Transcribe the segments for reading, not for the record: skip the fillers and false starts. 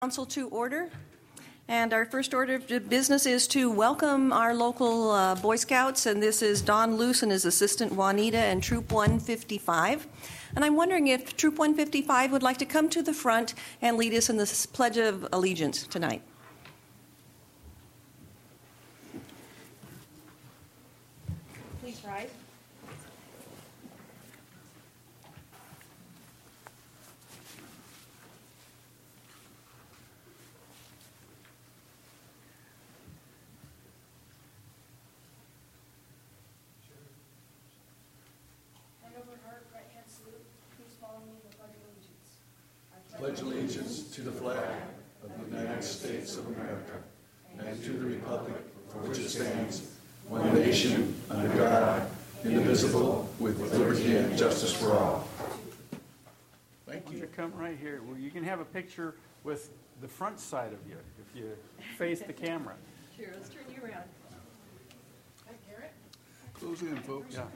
Council to order. And our first order of business is to welcome our local Boy Scouts, and this is Don Luce and his assistant Juanita and Troop 155. And I'm wondering if Troop 155 would like to come to the front and lead us in this Pledge of Allegiance tonight. Please rise. Pledge allegiance to the flag of the United States of America and to the republic for which it stands, one nation, under God, indivisible, with liberty and justice for all. Thank you. You come right here. Well, you can have a picture with the front side of you if you face the camera. Sure, let's turn you around. Hi, Garrett. Close in, folks. Yeah.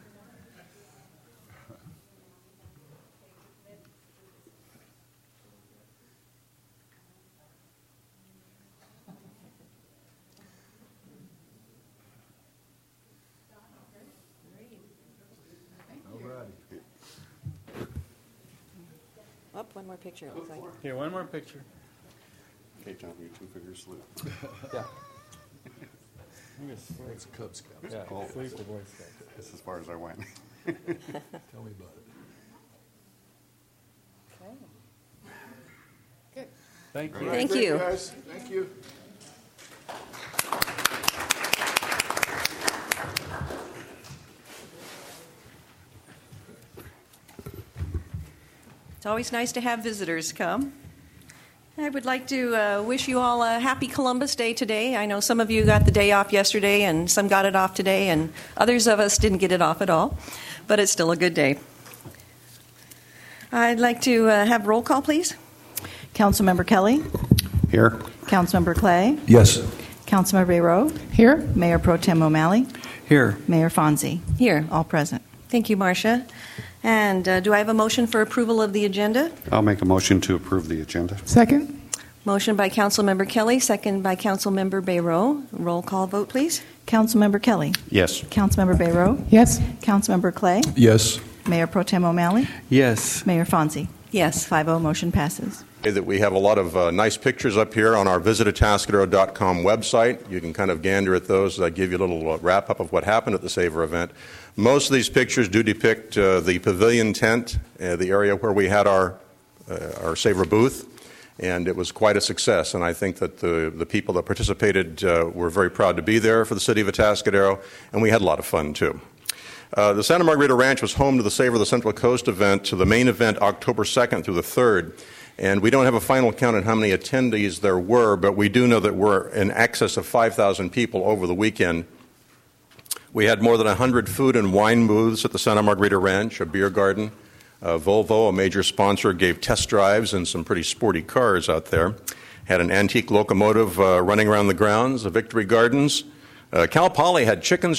Up, one more picture, it looks like. Here, one more picture. Okay, John, your two-finger salute. Yeah. That's Cub Scouts. Yeah, Cool. salute the Boy Scouts. That's as far as I went. Tell me about it. Okay. Good. Thank you. Thank you. Guys. Thank you. It's always nice to have visitors come. I would like to wish you all a happy Columbus Day today. I know some of you got the day off yesterday and some got it off today, and others of us didn't get it off at all, but it's still a good day. I'd like to have roll call, please. Councilmember Kelly. Here. Councilmember Clay. Yes. Councilmember Bayroe. Here. Mayor Pro Tem O'Malley. Here. Mayor Fonzie. Here. All present. Thank you, Marcia. And do I have a motion for approval of the agenda? I'll make a motion to approve the agenda. Second. Motion by Councilmember Kelly, second by Councilmember Bayroe. Roll call vote, please. Councilmember Kelly. Yes. Councilmember Bayroe. Yes. Councilmember Clay. Yes. Mayor Pro Tem O'Malley. Yes. Mayor Fonzie. Yes. 5-0 motion passes. That we have a lot of nice pictures up here on our visitatascadero.com website. You can kind of gander at those. I give you a little wrap-up of what happened at the Savor event. Most of these pictures do depict the pavilion tent, the area where we had our Savor booth, and it was quite a success. And I think that the people that participated were very proud to be there for the city of Atascadero, and we had a lot of fun, too. The Santa Margarita Ranch was home to the Savor of the Central Coast event, to the main event October 2nd through the 3rd. And we don't have a final count on how many attendees there were, but we do know that we're in excess of 5,000 people over the weekend. We had more than 100 food and wine booths at the Santa Margarita Ranch, a beer garden. Volvo, a major sponsor, gave test drives and some pretty sporty cars out there. Had an antique locomotive running around the grounds, the Victory Gardens. Cal Poly had chickens.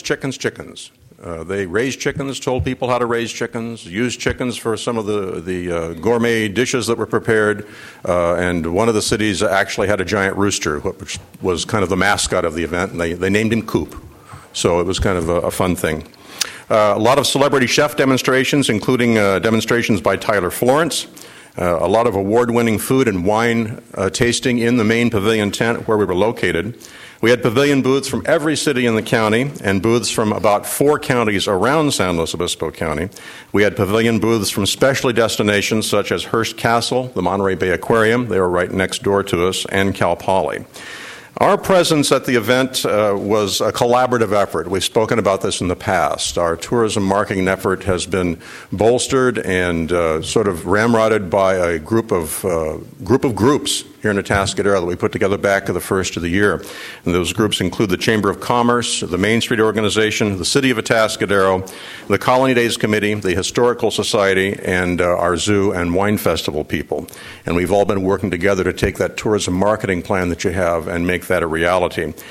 They raised chickens, told people how to raise chickens, used chickens for some of the gourmet dishes that were prepared, and one of the cities actually had a giant rooster, which was kind of the mascot of the event, and they named him Coop. So it was kind of a fun thing. A lot of celebrity chef demonstrations, including demonstrations by Tyler Florence. A lot of award-winning food and wine tasting in the main pavilion tent where we were located. We had pavilion booths from every city in the county and booths from about 4 counties around San Luis Obispo County. We had pavilion booths from specialty destinations such as Hearst Castle, the Monterey Bay Aquarium, they were right next door to us, and Cal Poly. Our presence at the event was a collaborative effort. We've spoken about this in the past. Our tourism marketing effort has been bolstered and sort of ramrodded by a group of groups here in Atascadero that we put together back at the first of the year. And those groups include the Chamber of Commerce, the Main Street Organization, the City of Atascadero, the Colony Days Committee, the Historical Society, and our Zoo and Wine Festival people. And we've all been working together to take that tourism marketing plan that you have and make that a reality.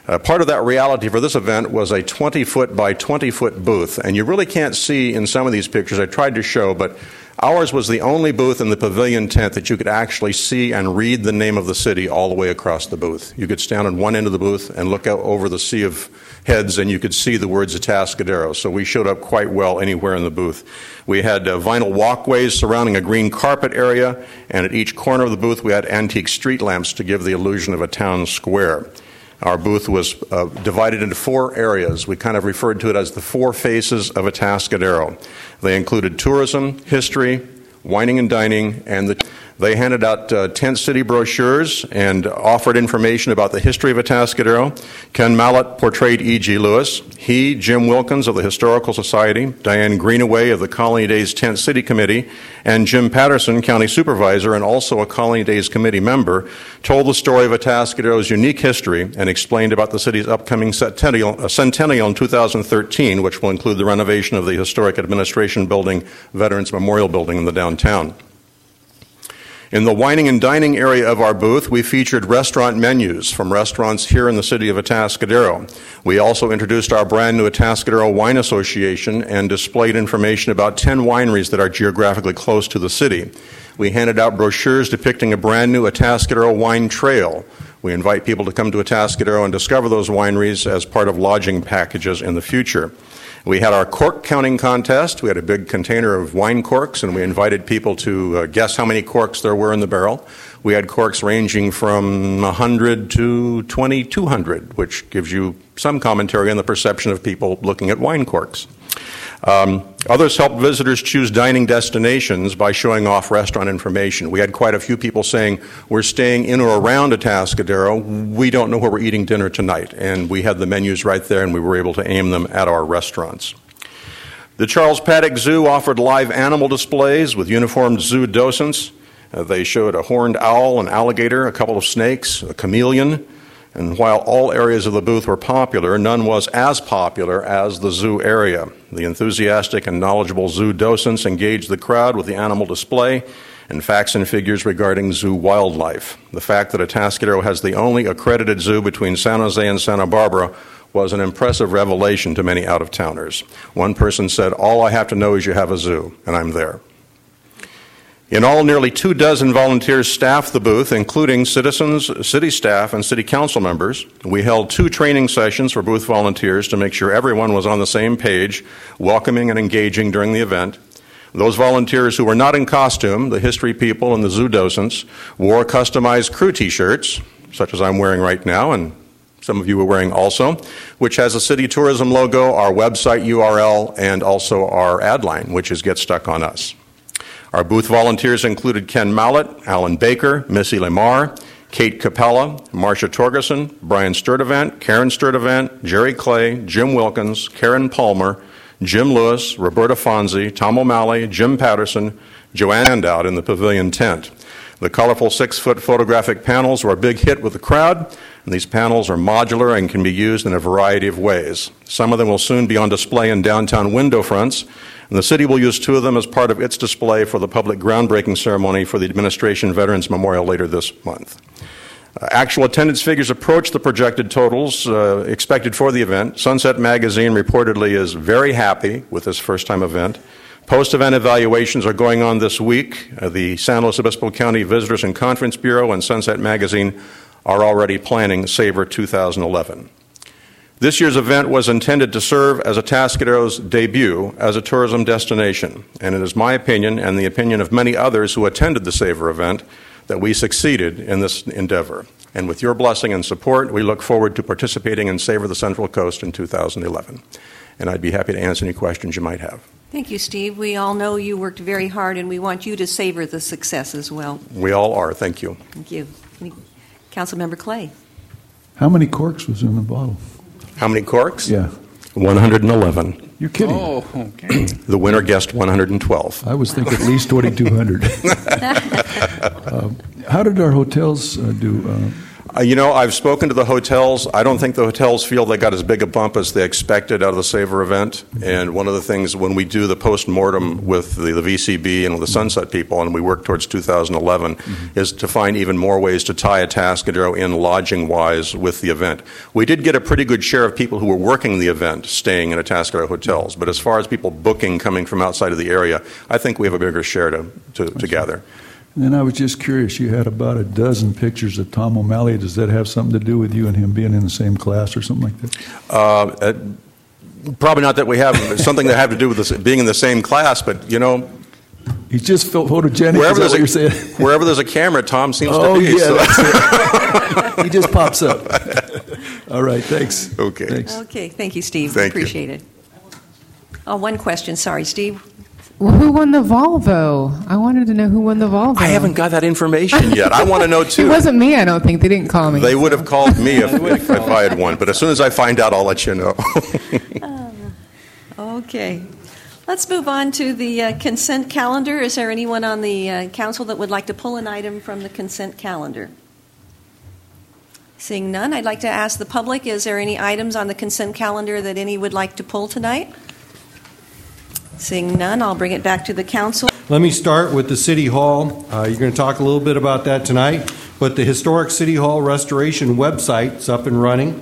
Part of that reality for this event was a 20-foot by 20-foot booth, and you really can't see in some of these pictures. I tried to show, but ours was the only booth in the pavilion tent that you could actually see and read the name of the city all the way across the booth. You could stand on one end of the booth and look out over the sea of heads, and you could see the words Atascadero. So we showed up quite well anywhere in the booth. We had vinyl walkways surrounding a green carpet area, and at each corner of the booth we had antique street lamps to give the illusion of a town square. Our booth was divided into 4 areas. We kind of referred to it as the 4 faces of Atascadero. They included tourism, history, wining and dining, and they handed out tent city brochures and offered information about the history of Atascadero. Ken Mallett portrayed E.G. Lewis. He, Jim Wilkins of the Historical Society, Diane Greenaway of the Colony Days Tent City Committee, and Jim Patterson, County Supervisor and also a Colony Days Committee member, told the story of Atascadero's unique history and explained about the city's upcoming centennial in 2013, which will include the renovation of the Historic Administration Building, Veterans Memorial Building in the downtown. In the wining and dining area of our booth, we featured restaurant menus from restaurants here in the city of Atascadero. We also introduced our brand new Atascadero Wine Association and displayed information about 10 wineries that are geographically close to the city. We handed out brochures depicting a brand new Atascadero wine trail. We invite people to come to Atascadero and discover those wineries as part of lodging packages in the future. We had our cork counting contest. We had a big container of wine corks, and we invited people to guess how many corks there were in the barrel. We had corks ranging from 100 to 2,200, which gives you some commentary on the perception of people looking at wine corks. Others helped visitors choose dining destinations by showing off restaurant information. We had quite a few people saying, we're staying in or around Atascadero, we don't know where we're eating dinner tonight. And we had the menus right there, and we were able to aim them at our restaurants. The Charles Paddock Zoo offered live animal displays with uniformed zoo docents. They showed a horned owl, an alligator, a couple of snakes, a chameleon. And while all areas of the booth were popular, none was as popular as the zoo area. The enthusiastic and knowledgeable zoo docents engaged the crowd with the animal display and facts and figures regarding zoo wildlife. The fact that Atascadero has the only accredited zoo between San Jose and Santa Barbara was an impressive revelation to many out-of-towners. One person said, "All I have to know is you have a zoo," and I'm there. In all, nearly 24 volunteers staffed the booth, including citizens, city staff, and city council members. We held 2 training sessions for booth volunteers to make sure everyone was on the same page, welcoming and engaging during the event. Those volunteers who were not in costume, the history people and the zoo docents, wore customized crew T-shirts, such as I'm wearing right now, and some of you are wearing also, which has a city tourism logo, our website URL, and also our ad line, which is Get Stuck on Us. Our booth volunteers included Ken Mallett, Alan Baker, Missy Lamar, Kate Capella, Marcia Torgerson, Brian Sturdivant, Karen Sturdivant, Jerry Clay, Jim Wilkins, Karen Palmer, Jim Lewis, Roberta Fonzie, Tom O'Malley, Jim Patterson, Joanne Andout in the pavilion tent. The colorful 6-foot photographic panels were a big hit with the crowd, and these panels are modular and can be used in a variety of ways. Some of them will soon be on display in downtown window fronts, and the city will use 2 of them as part of its display for the public groundbreaking ceremony for the Administration Veterans Memorial later this month. Actual attendance figures approach the projected totals expected for the event. Sunset Magazine reportedly is very happy with this first-time event. Post-event evaluations are going on this week. The San Luis Obispo County Visitors and Conference Bureau and Sunset Magazine are already planning Savor 2011. This year's event was intended to serve as Atascadero's debut as a tourism destination, and it is my opinion and the opinion of many others who attended the Savor event that we succeeded in this endeavor. And with your blessing and support, we look forward to participating in Savor the Central Coast in 2011. And I'd be happy to answer any questions you might have. Thank you, Steve. We all know you worked very hard, and we want you to savor the success as well. We all are. Thank you. Thank you. Councilmember Clay. How many corks was in the bottle? How many corks? Yeah. 111. You're kidding. Oh, okay. The winner guessed 112. I was thinking at least 2,200. How did our hotels do? I've spoken to the hotels. I don't think the hotels feel they got as big a bump as they expected out of the Savor event. And one of the things when we do the post-mortem with the VCB and with the Sunset people, and we work towards 2011, is to find even more ways to tie Atascadero in lodging-wise with the event. We did get a pretty good share of people who were working the event staying in Atascadero hotels. But as far as people booking coming from outside of the area, I think we have a bigger share to gather. And I was just curious, you had about a dozen pictures of Tom O'Malley. Does that have something to do with you and him being in the same class or something like that? Probably not that we have something that have to do with this, being in the same class, but, He's just photogenic, is that what you're saying? wherever there's a camera, Tom seems to be. Yeah, So. that's it. He just pops up. All right, thanks. Okay. Thanks. Okay, thank you, Steve. Thank you. Appreciate it. Oh, one question. Sorry, Steve. Well, who won the Volvo? I wanted to know who won the Volvo. I haven't got that information yet. I want to know, too. It wasn't me, I don't think. They didn't call me. They would have called me if I had won, but as soon as I find out, I'll let you know. Okay. Let's move on to the consent calendar. Is there anyone on the council that would like to pull an item from the consent calendar? Seeing none, I'd like to ask the public, is there any items on the consent calendar that any would like to pull tonight? Seeing none, I'll bring it back to the council. Let me start with the City Hall. You're going to talk a little bit about that tonight, but the Historic City Hall Restoration website is up and running.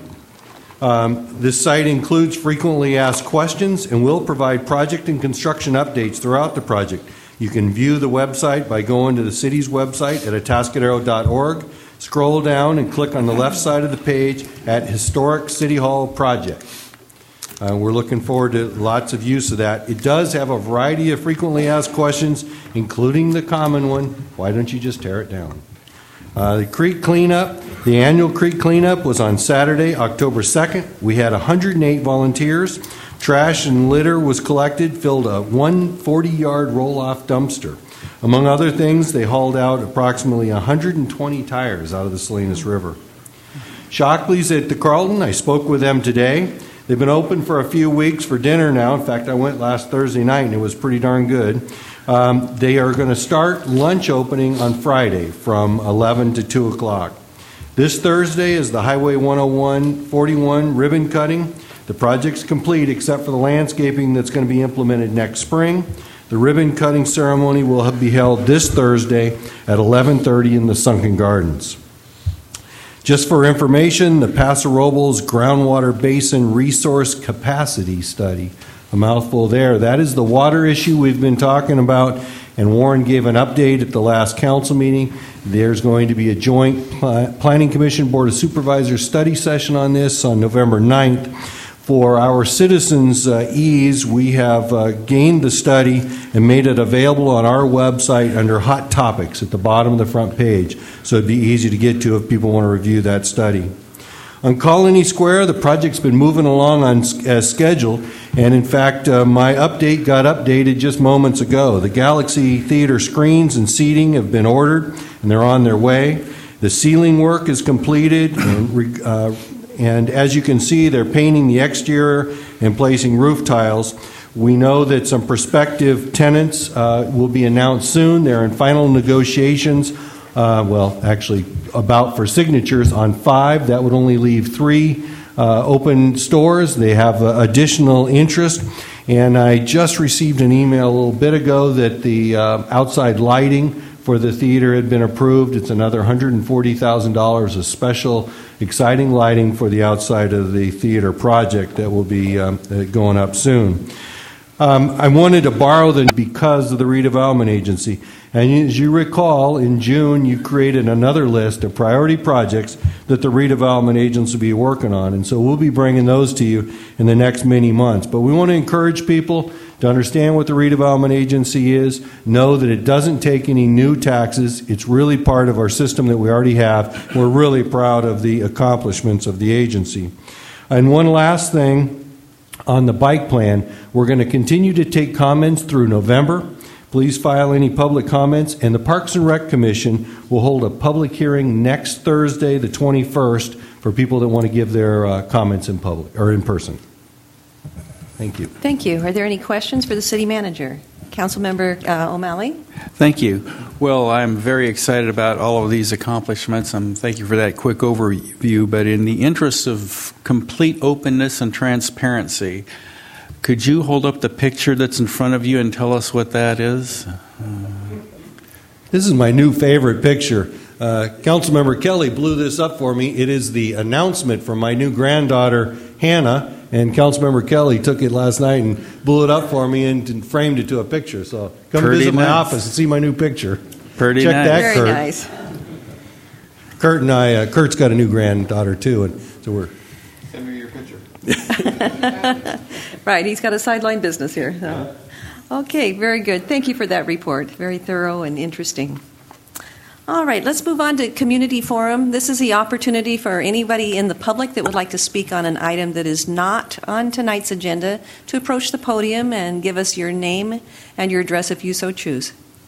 This site includes frequently asked questions and will provide project and construction updates throughout the project. You can view the website by going to the city's website at atascadero.org. Scroll down and click on the left side of the page at Historic City Hall Project. We're looking forward to lots of use of that. It does have a variety of frequently asked questions, including the common one, why don't you just tear it down? The creek cleanup, the annual creek cleanup was on Saturday, October 2nd. We had 108 volunteers. Trash and litter was collected, filled a 140-yard roll-off dumpster. Among other things, they hauled out approximately 120 tires out of the Salinas River. Shockley's at the Carlton, I spoke with them today. They've been open for a few weeks for dinner now. In fact, I went last Thursday night and it was pretty darn good. They are going to start lunch opening on Friday from 11 to 2 o'clock. This Thursday is the Highway 101-41 ribbon cutting. The project's complete except for the landscaping that's going to be implemented next spring. The ribbon cutting ceremony will be held this Thursday at 11:30 in the Sunken Gardens. Just for information, the Paso Robles Groundwater Basin Resource Capacity Study, a mouthful there. That is the water issue we've been talking about, and Warren gave an update at the last council meeting. There's going to be a joint Planning Commission Board of Supervisors study session on this on November 9th. For our citizens' ease, we have gained the study and made it available on our website under Hot Topics at the bottom of the front page, so it'd be easy to get to if people want to review that study. On Colony Square, the project's been moving along as scheduled, and in fact, my update got updated just moments ago. The Galaxy Theater screens and seating have been ordered, and they're on their way. The ceiling work is completed, and as you can see, they're painting the exterior and placing roof tiles. We know that some prospective tenants will be announced soon. They're in final negotiations, about for signatures on 5. That would only leave 3 open stores. They have additional interest. And I just received an email a little bit ago that the outside lighting for the theater had been approved. It's another $140,000 of special exciting lighting for the outside of the theater project that will be going up soon. I wanted to borrow them because of the redevelopment agency. And as you recall, in June, you created another list of priority projects that the redevelopment agency will be working on. And so we'll be bringing those to you in the next many months. But we want to encourage people to understand what the redevelopment agency is, know that it doesn't take any new taxes. It's really part of our system that we already have. We're really proud of the accomplishments of the agency. And one last thing on the bike plan, we're going to continue to take comments through November. Please file any public comments, and the Parks and Rec Commission will hold a public hearing next Thursday, the 21st, for people that want to give their comments in public or in person. Thank you. Thank you. Are there any questions for the city manager? Councilmember O'Malley. Thank you. Well, I'm very excited about all of these accomplishments. Thank you for that quick overview. But in the interest of complete openness and transparency, could you hold up the picture that's in front of you and tell us what that is? This is my new favorite picture. Councilmember Kelly blew this up for me. It is the announcement from my new granddaughter, Hannah, and Councilmember Kelly took it last night and blew it up for me and framed it to a picture. So come visit my office and see my new picture. Pretty Check nice. that, Very Kurt. nice. Kurt and I, Kurt's got a new granddaughter too, and so we're. Send me your picture. Right, he's got a sideline business here. So. Okay, very good. Thank you for that report. Very thorough and interesting. All right, let's move on to Community Forum. This is the opportunity for anybody in the public that would like to speak on an item that is not on tonight's agenda to approach the podium and give us your name and your address if you so choose.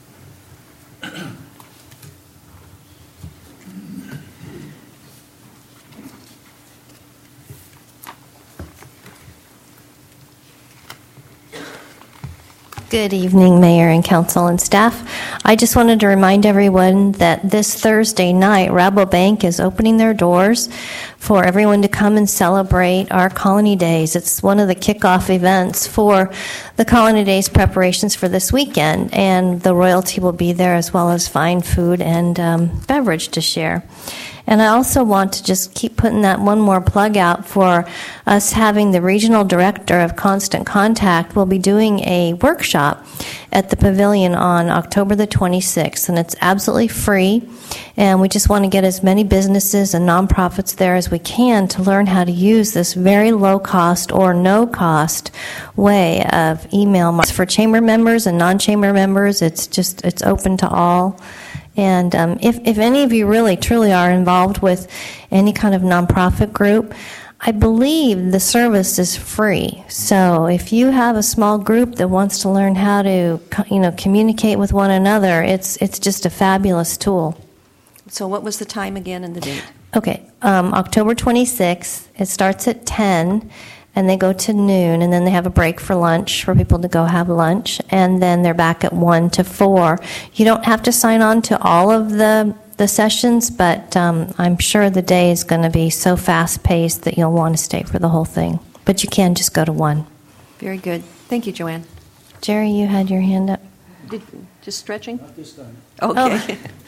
Good evening, Mayor and Council and staff. I just wanted to remind everyone that this Thursday night, Rabobank is opening their doors for everyone to come and celebrate our Colony Days. It's one of the kickoff events for the Colony Days preparations for this weekend, and the royalty will be there as well as fine food and beverage to share. And I also want to just keep putting that one more plug out for us having the regional director of Constant Contact will be doing a workshop at the pavilion on October the 26th, and it's absolutely free. And we just want to get as many businesses and nonprofits there as we can to learn how to use this very low-cost or no-cost way of email for chamber members and non-chamber members. It's open to all. And if any of you really, truly are involved with any kind of nonprofit group, I believe the service is free. So if you have a small group that wants to learn how to, communicate with one another, it's just a fabulous tool. So what was the time again and the date? Okay, October 26th. It starts at 10. And they go to noon, and then they have a break for lunch for people to go have lunch, and then they're back at 1 to 4. You don't have to sign on to all of the sessions, but I'm sure the day is going to be so fast-paced that you'll want to stay for the whole thing. But you can just go to 1. Very good. Thank you, Joanne. Jerry, you had your hand up. Just stretching? Not this time. Okay. Oh.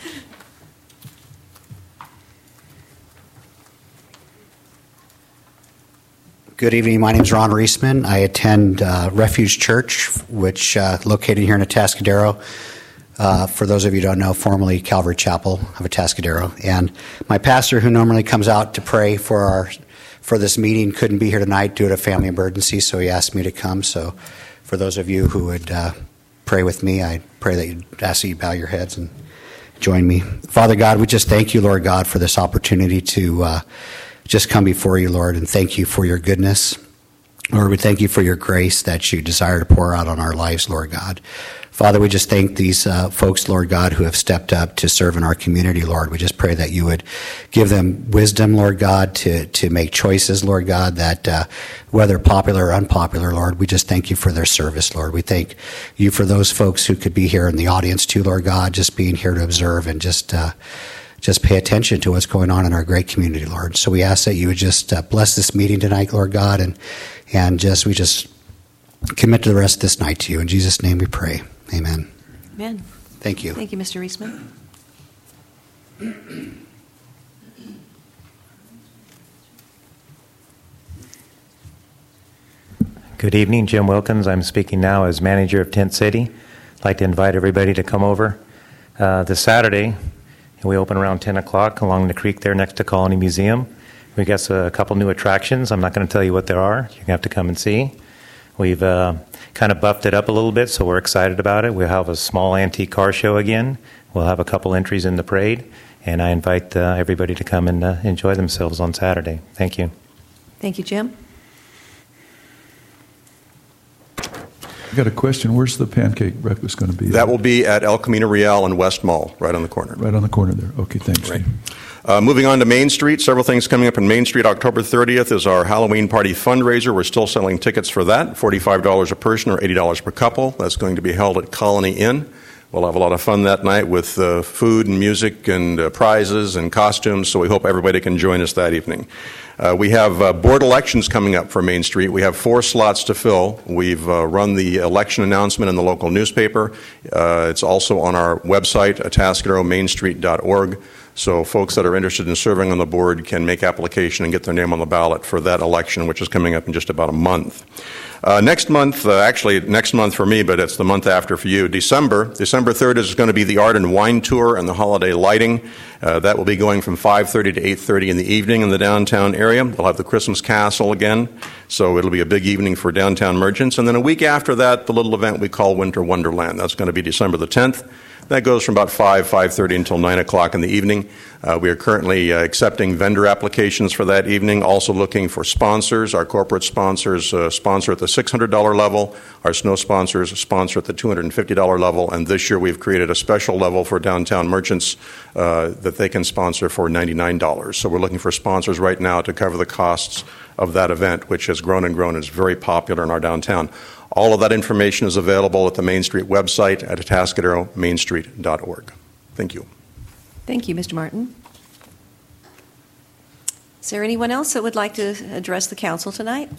Good evening. My name is Ron Reisman. I attend Refuge Church, which located here in Atascadero. For those of you who don't know, formerly Calvary Chapel of Atascadero. And my pastor, who normally comes out to pray for this meeting, couldn't be here tonight due to a family emergency, so he asked me to come. So for those of you who would pray with me, I pray that you ask that you bow your heads and join me. Father God, we just thank you, Lord God, for this opportunity to just come before you, Lord, and thank you for your goodness. Lord, we thank you for your grace that you desire to pour out on our lives, Lord God. Father, we just thank these folks, Lord God, who have stepped up to serve in our community, Lord. We just pray that you would give them wisdom, Lord God, to make choices, Lord God, that whether popular or unpopular, Lord, we just thank you for their service, Lord. We thank you for those folks who could be here in the audience too, Lord God, just being here to observe and just pay attention to what's going on in our great community, Lord. So we ask that you would just bless this meeting tonight, Lord God, and we just commit to the rest of this night to you. In Jesus' name we pray. Amen. Amen. Thank you. Thank you, Mr. Reisman. Good evening, Jim Wilkins. I'm speaking now as manager of Tent City. I'd like to invite everybody to come over this Saturday. We open around 10 o'clock along the creek there next to Colony Museum. We got a couple new attractions. I'm not going to tell you what they are. You're going to have to come and see. We've kind of buffed it up a little bit, so we're excited about it. We'll have a small antique car show again. We'll have a couple entries in the parade. And I invite everybody to come and enjoy themselves on Saturday. Thank you. Thank you, Jim. I got a question. Where's the pancake breakfast going to be? That will be at El Camino Real in West Mall, right on the corner. Right on the corner there. Okay, thanks. Right. Moving on to Main Street, several things coming up in Main Street. October 30th is our Halloween party fundraiser. We're still selling tickets for that, $45 a person or $80 per couple. That's going to be held at Colony Inn. We'll have a lot of fun that night with food and music and prizes and costumes, so we hope everybody can join us that evening. We have board elections coming up for Main Street. We have 4 slots to fill. We've run the election announcement in the local newspaper. It's also on our website, atascaderomainstreet.org. So folks that are interested in serving on the board can make application and get their name on the ballot for that election, which is coming up in just about a month. Next month, actually next month for me, but it's the month after for you, December 3rd is going to be the Art and Wine Tour and the holiday lighting. That will be going from 5:30 to 8:30 in the evening in the downtown area. We'll have the Christmas Castle again, so it'll be a big evening for downtown merchants. And then a week after that, the little event we call Winter Wonderland. That's going to be December the 10th. That goes from about 5:30 until 9 o'clock in the evening. We are currently accepting vendor applications for that evening, also looking for sponsors. Our corporate sponsors sponsor at the $600 level. Our snow sponsors sponsor at the $250 level. And this year we've created a special level for downtown merchants that they can sponsor for $99. So we're looking for sponsors right now to cover the costs of that event, which has grown and grown and is very popular in our downtown. All of that information is available at the Main Street website at atascaderomainstreet.org. Thank you. Thank you, Mr. Martin. Is there anyone else that would like to address the council tonight?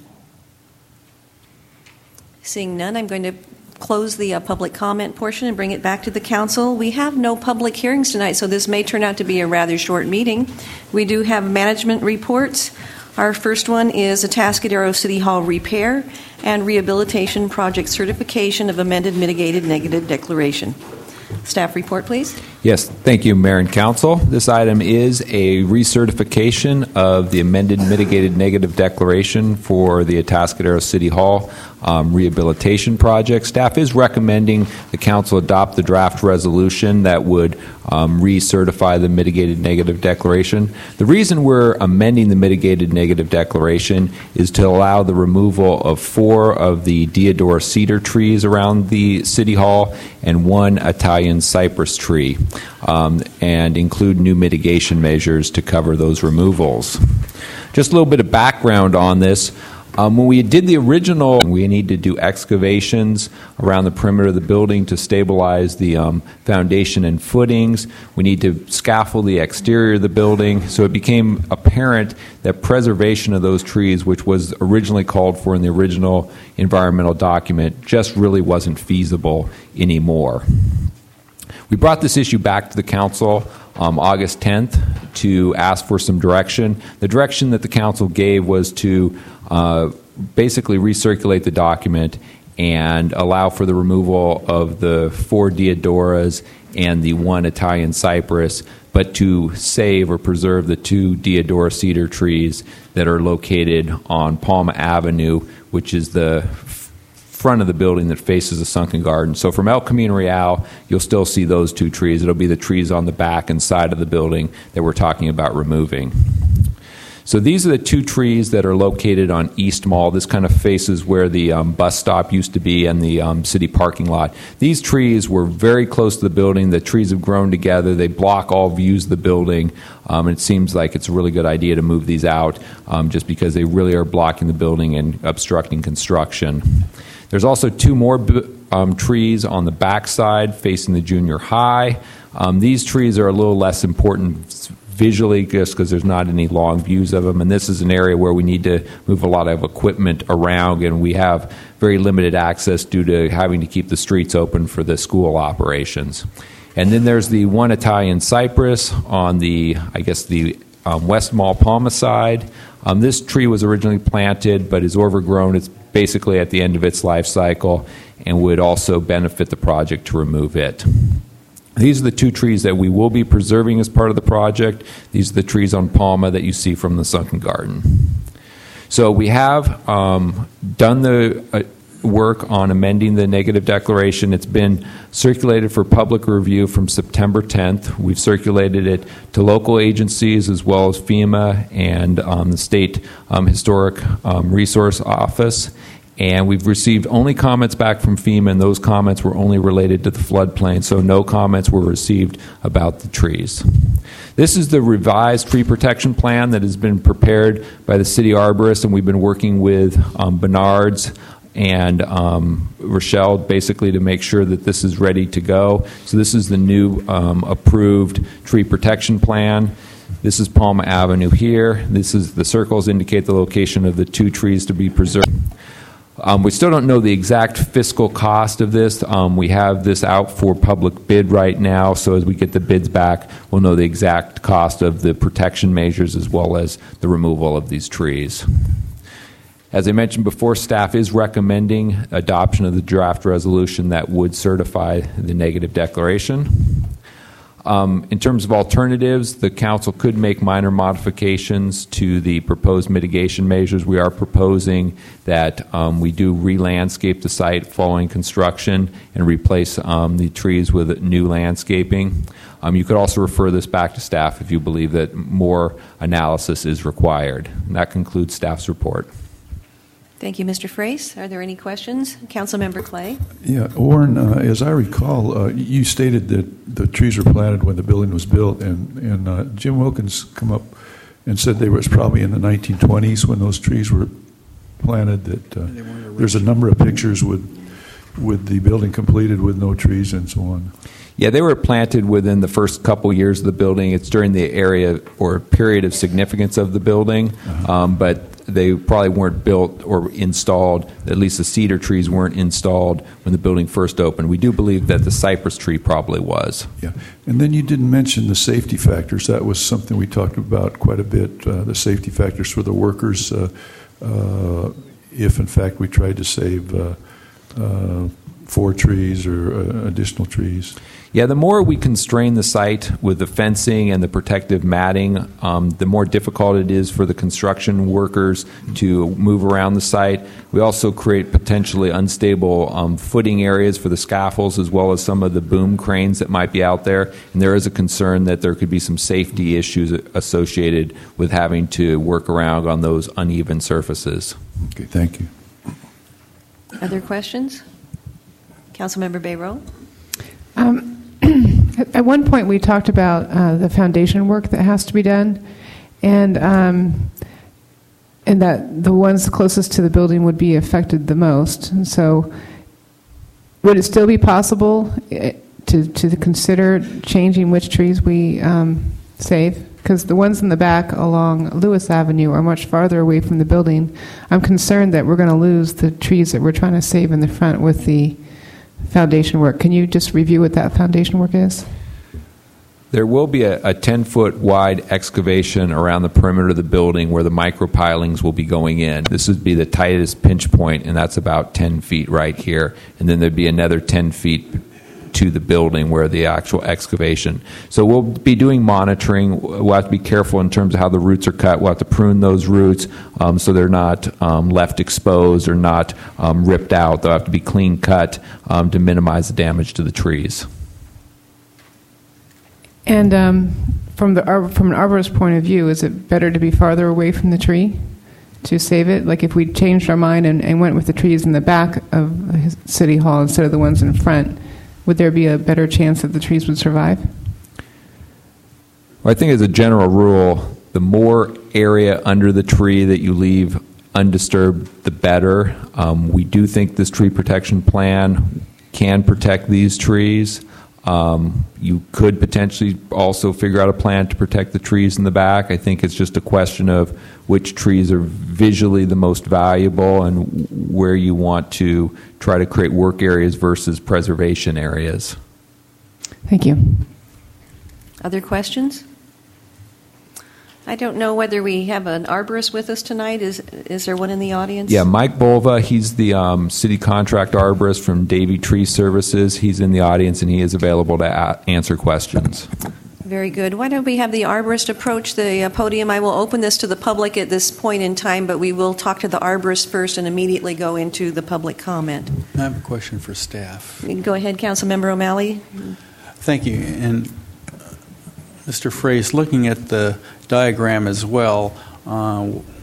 Seeing none, I'm going to close the public comment portion and bring it back to the council. We have no public hearings tonight, so this may turn out to be a rather short meeting. We do have management reports. Our first one is Atascadero City Hall repair and rehabilitation project certification of amended mitigated negative declaration. Staff report, please. Yes, thank you, Mayor and Council. This item is a recertification of the amended mitigated negative declaration for the Atascadero City Hall rehabilitation project. Staff is recommending the Council adopt the draft resolution that would recertify the mitigated negative declaration. The reason we're amending the mitigated negative declaration is to allow the removal of 4 of the Deodora cedar trees around the City Hall and 1 Italian cypress tree, and include new mitigation measures to cover those removals. Just a little bit of background on this. When we did the original, we need to do excavations around the perimeter of the building to stabilize the foundation and footings. We need to scaffold the exterior of the building. So it became apparent that preservation of those trees, which was originally called for in the original environmental document, just really wasn't feasible anymore. We brought this issue back to the council August 10th to ask for some direction. The direction that the council gave was to basically recirculate the document and allow for the removal of the 4 Deodoras and the 1 Italian cypress, but to save or preserve the 2 Deodora cedar trees that are located on Palma Avenue, which is the front of the building that faces the sunken garden. So from El Camino Real, you'll still see those 2 trees. It'll be the trees on the back and side of the building that we're talking about removing. So these are the 2 trees that are located on East Mall. This kind of faces where the bus stop used to be and the city parking lot. These trees were very close to the building. The trees have grown together. They block all views of the building. And it seems like it's a really good idea to move these out just because they really are blocking the building and obstructing construction. There's also 2 more trees on the backside facing the junior high. These trees are a little less important visually just because there's not any long views of them, and this is an area where we need to move a lot of equipment around, and we have very limited access due to having to keep the streets open for the school operations. And then there's the 1 Italian cypress on the, West Mall Palma side. This tree was originally planted but is overgrown. It's basically at the end of its life cycle and would also benefit the project to remove it. These are the 2 trees that we will be preserving as part of the project. These are the trees on Palma that you see from the sunken garden. So we have done the work on amending the negative declaration. It's been circulated for public review from September 10th. We've circulated it to local agencies as well as FEMA and the State Historic Resource Office. And we've received only comments back from FEMA, and those comments were only related to the floodplain, so no comments were received about the trees. This is the revised tree protection plan that has been prepared by the city arborist, and we've been working with Bernard's and Rochelle basically to make sure that this is ready to go. So this is the new approved tree protection plan. This is Palma Avenue here. This is the circles indicate the location of the 2 trees to be preserved. We still don't know the exact fiscal cost of this. We have this out for public bid right now, so as we get the bids back, we'll know the exact cost of the protection measures as well as the removal of these trees. As I mentioned before, staff is recommending adoption of the draft resolution that would certify the negative declaration. In terms of alternatives, the council could make minor modifications to the proposed mitigation measures. We are proposing that we do re-landscape the site following construction and replace the trees with new landscaping. You could also refer this back to staff if you believe that more analysis is required. And that concludes staff's report. Thank you, Mr. Frace. Are there any questions? Councilmember Clay? Yeah, Warren, as I recall, you stated that the trees were planted when the building was built, and Jim Wilkins come up and said they was probably in the 1920s when those trees were planted. That there's a number of pictures with the building completed with no trees and so on. Yeah, they were planted within the first couple years of the building. It's during the area or period of significance of the building, but they probably weren't built or installed, at least the cedar trees weren't installed when the building first opened. We do believe that the cypress tree probably was. Yeah, and then you didn't mention the safety factors. That was something we talked about quite a bit, the safety factors for the workers, if in fact we tried to save 4 trees or additional trees. Yeah, the more we constrain the site with the fencing and the protective matting, the more difficult it is for the construction workers to move around the site. We also create potentially unstable footing areas for the scaffolds as well as some of the boom cranes that might be out there. And there is a concern that there could be some safety issues associated with having to work around on those uneven surfaces. Okay, thank you. Other questions? Councilmember Bayroe? At one point, we talked about the foundation work that has to be done, and that the ones closest to the building would be affected the most. And so, would it still be possible to consider changing which trees we save? Because the ones in the back along Lewis Avenue are much farther away from the building. I'm concerned that we're going to lose the trees that we're trying to save in the front with the foundation work. Can you just review what that foundation work is? There will be a 10-foot wide excavation around the perimeter of the building where the micropilings will be going in. This would be the tightest pinch point, and that's about 10 feet right here. And then there'd be another 10 feet to the building where the actual excavation. So we'll be doing monitoring. We'll have to be careful in terms of how the roots are cut. We'll have to prune those roots so they're not left exposed or not ripped out. They'll have to be clean cut to minimize the damage to the trees. And from an arborist point of view, is it better to be farther away from the tree to save it? Like if we changed our mind and went with the trees in the back of City Hall instead of the ones in front, would there be a better chance that the trees would survive? Well, I think as a general rule, the more area under the tree that you leave undisturbed, the better. We do think this tree protection plan can protect these trees. You could potentially also figure out a plan to protect the trees in the back. I think it's just a question of which trees are visually the most valuable and where you want to try to create work areas versus preservation areas. Thank you. Other questions? I don't know whether we have an arborist with us tonight. Is there one in the audience? Yeah, Mike Bolva, he's the city contract arborist from Davey Tree Services. He's in the audience and he is available to answer questions. Very good. Why don't we have the arborist approach the podium? I will open this to the public at this point in time, but we will talk to the arborist first and immediately go into the public comment. I have a question for staff. Go ahead, Councilmember O'Malley. Thank you. And Mr. Frace, looking at the diagram as well,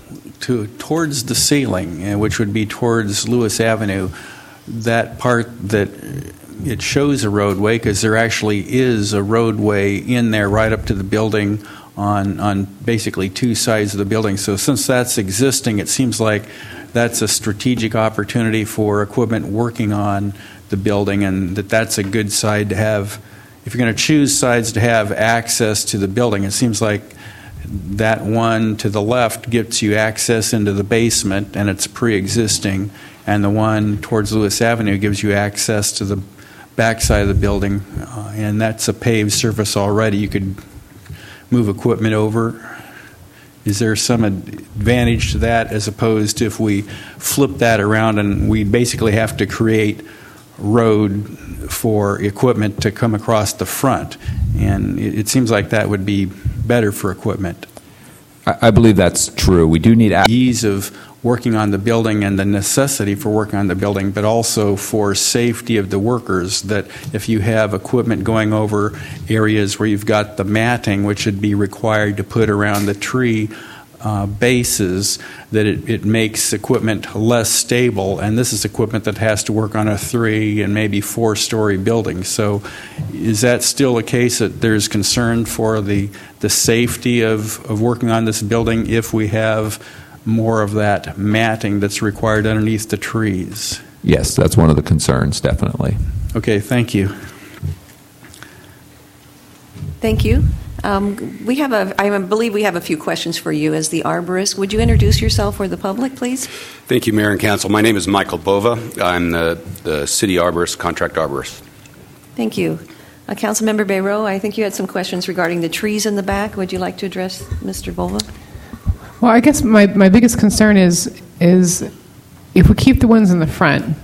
towards the ceiling, which would be towards Lewis Avenue, that part that it shows a roadway, because there actually is a roadway in there right up to the building on basically two sides of the building. So since that's existing, it seems like that's a strategic opportunity for equipment working on the building, and that's a good side to have. If you're going to choose sides to have access to the building, it seems like that one to the left gets you access into the basement, and it's pre-existing, and the one towards Lewis Avenue gives you access to the backside of the building, and that's a paved surface already. You could move equipment over. Is there some advantage to that as opposed to if we flip that around and we basically have to create road for equipment to come across the front? And it seems like that would be better for equipment. I believe that's true. We do need ease of working on the building and the necessity for working on the building, but also for safety of the workers, that if you have equipment going over areas where you've got the matting, which would be required to put around the tree bases, that it makes equipment less stable, and this is equipment that has to work on a 3 and maybe 4-story building. So is that still a case that there's concern for the safety of working on this building if we have more of that matting that's required underneath the trees? Yes, that's one of the concerns, definitely. Okay, thank you. Thank you. I believe we have a few questions for you as the arborist. Would you introduce yourself for the public, please? Thank you, Mayor and Council. My name is Michael Bova. I'm the city arborist, contract arborist. Thank you. Councilmember Bayreau, I think you had some questions regarding the trees in the back. Would you like to address Mr. Bova? Well, I guess my biggest concern is if we keep the ones in the front,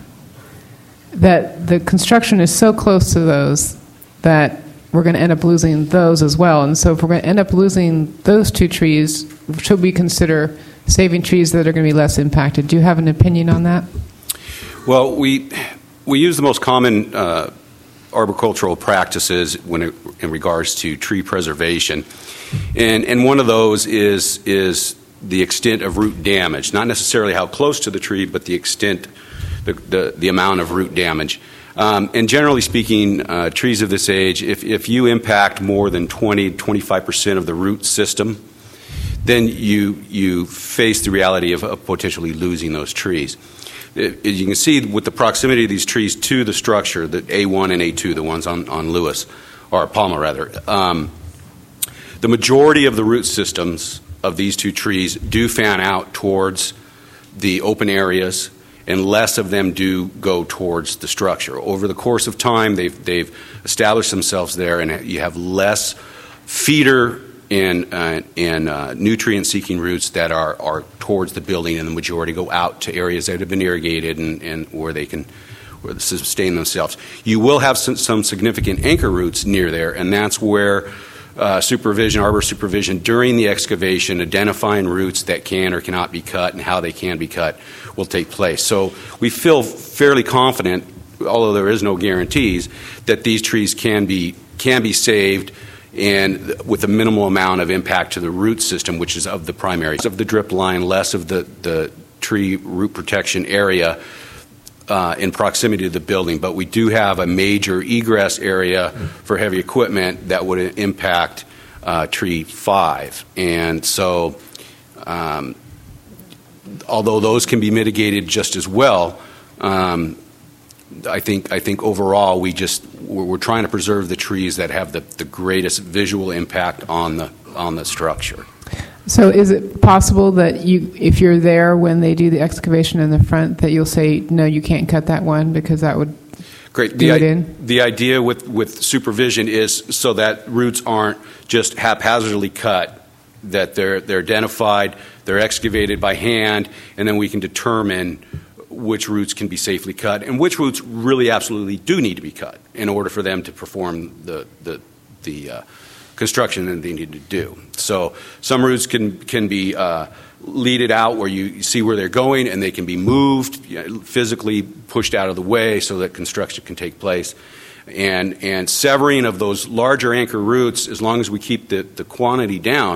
that the construction is so close to those that we're going to end up losing those as well. And so if we're going to end up losing those two trees, should we consider saving trees that are going to be less impacted? Do you have an opinion on that? Well, we use the most common arboricultural practices in regards to tree preservation. And one of those is the extent of root damage, not necessarily how close to the tree, but the extent, the amount of root damage. And generally speaking, trees of this age, if you impact more than 25% of the root system, then you face the reality of potentially losing those trees. As you can see, with the proximity of these trees to the structure, the A1 and A2, the ones on Lewis, or Palma rather, the majority of the root systems of these two trees do fan out towards the open areas, and less of them do go towards the structure. Over the course of time, they've established themselves there, and you have less feeder and nutrient-seeking roots that are towards the building, and the majority go out to areas that have been irrigated and where they sustain themselves. You will have some significant anchor roots near there, and that's where arbor supervision during the excavation, identifying roots that can or cannot be cut and how they can be cut, will take place. So we feel fairly confident, although there is no guarantees, that these trees can be saved, and with a minimal amount of impact to the root system, which is of the primary, of the drip line, less of the tree root protection area in proximity to the building. But we do have a major egress area for heavy equipment that would impact tree 5. And so although those can be mitigated just as well, I think overall we're trying to preserve the trees that have the greatest visual impact on the structure. So is it possible that if you're there when they do the excavation in the front, that you'll say, no, you can't cut that one because that would Great. do it in? The idea with supervision is so that roots aren't just haphazardly cut, that they're identified, they're excavated by hand, and then we can determine which roots can be safely cut and which roots really absolutely do need to be cut in order for them to perform the construction that they need to do. So some roots can be leaded out where you see where they're going, and they can be moved, physically pushed out of the way so that construction can take place. And severing of those larger anchor roots, as long as we keep the quantity down,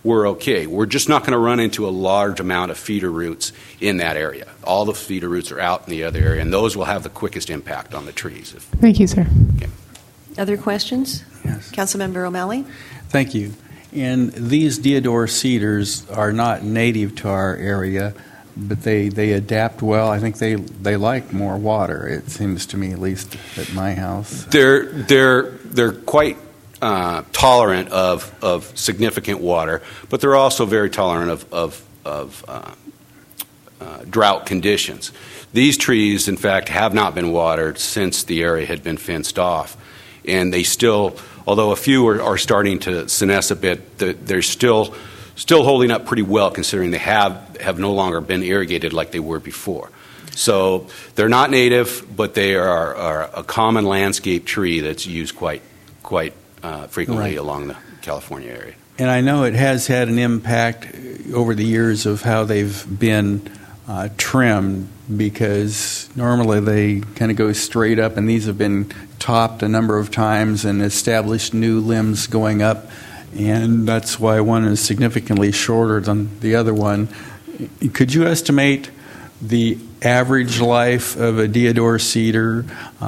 we're okay. We're just not going to run into a large amount of feeder roots in that area. All the feeder roots are out in the other area, and those will have the quickest impact on the trees. Thank you, sir. Okay. Other questions? Yes. Councilmember O'Malley? Thank you. And these deodar cedars are not native to our area, but they adapt well. I think they like more water, it seems to me, at least at my house. They're quite tolerant of significant water, but they're also very tolerant of drought conditions. These trees, in fact, have not been watered since the area had been fenced off, and they still, although a few are starting to senesce a bit, they're still holding up pretty well, considering they have no longer been irrigated like they were before. So they're not native, but they are a common landscape tree that's used quite frequently along the California area. And I know it has had an impact over the years of how they've been trimmed, because normally they kind of go straight up, and these have been topped a number of times and established new limbs going up, and that's why one is significantly shorter than the other one. Could you estimate the average life of a deodar cedar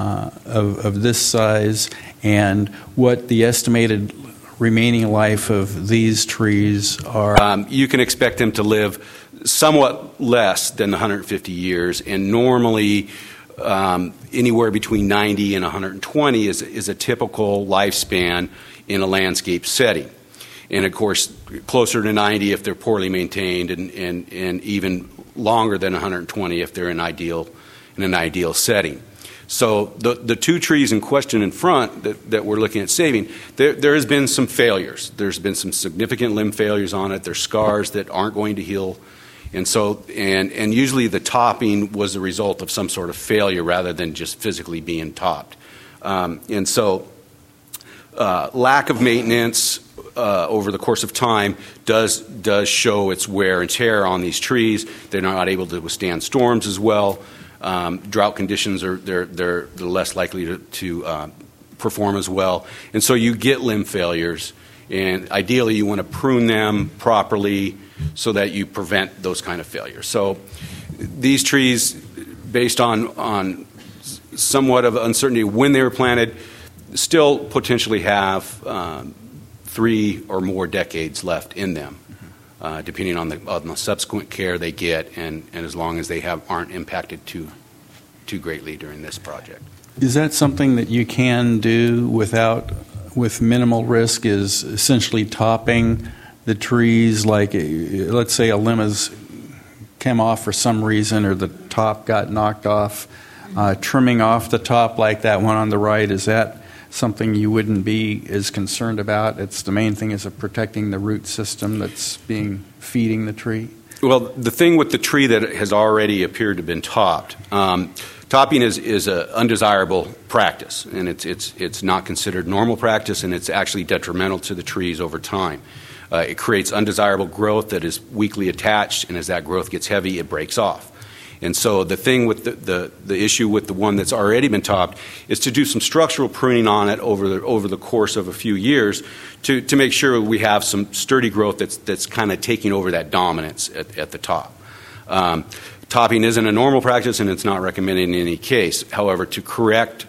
of this size, and what the estimated remaining life of these trees are? You can expect them to live somewhat less than 150 years, and normally anywhere between 90 and 120 is a typical lifespan in a landscape setting. And of course, closer to 90 if they're poorly maintained, and even longer than 120 if they're in an ideal setting. So the two trees in question in front that we're looking at saving, there has been some failures. There's been some significant limb failures on it. There's scars that aren't going to heal. And so, and usually the topping was the result of some sort of failure rather than just physically being topped. And so lack of maintenance over the course of time does show its wear and tear on these trees. They're not able to withstand storms as well. Drought conditions they're less likely to perform as well, and so you get limb failures. And ideally, you want to prune them properly so that you prevent those kind of failures. So these trees, based on somewhat of uncertainty when they were planted, still potentially have 3 or more decades left in them, depending on the subsequent care they get, and as long as they aren't impacted too greatly during this project. Is that something that you can do with minimal risk, is essentially topping the trees? Like, let's say a limb has come off for some reason, or the top got knocked off, trimming off the top like that one on the right, is that something you wouldn't be as concerned about? It's the main thing is protecting the root system that's feeding the tree? Well, the thing with the tree that has already appeared to have been topped, topping is an undesirable practice, and it's not considered normal practice, and it's actually detrimental to the trees over time. It creates undesirable growth that is weakly attached, and as that growth gets heavy, it breaks off. And so the thing with the issue with the one that's already been topped is to do some structural pruning on it over the course of a few years to make sure we have some sturdy growth that's kind of taking over that dominance at the top. Topping isn't a normal practice, and it's not recommended in any case. However, to correct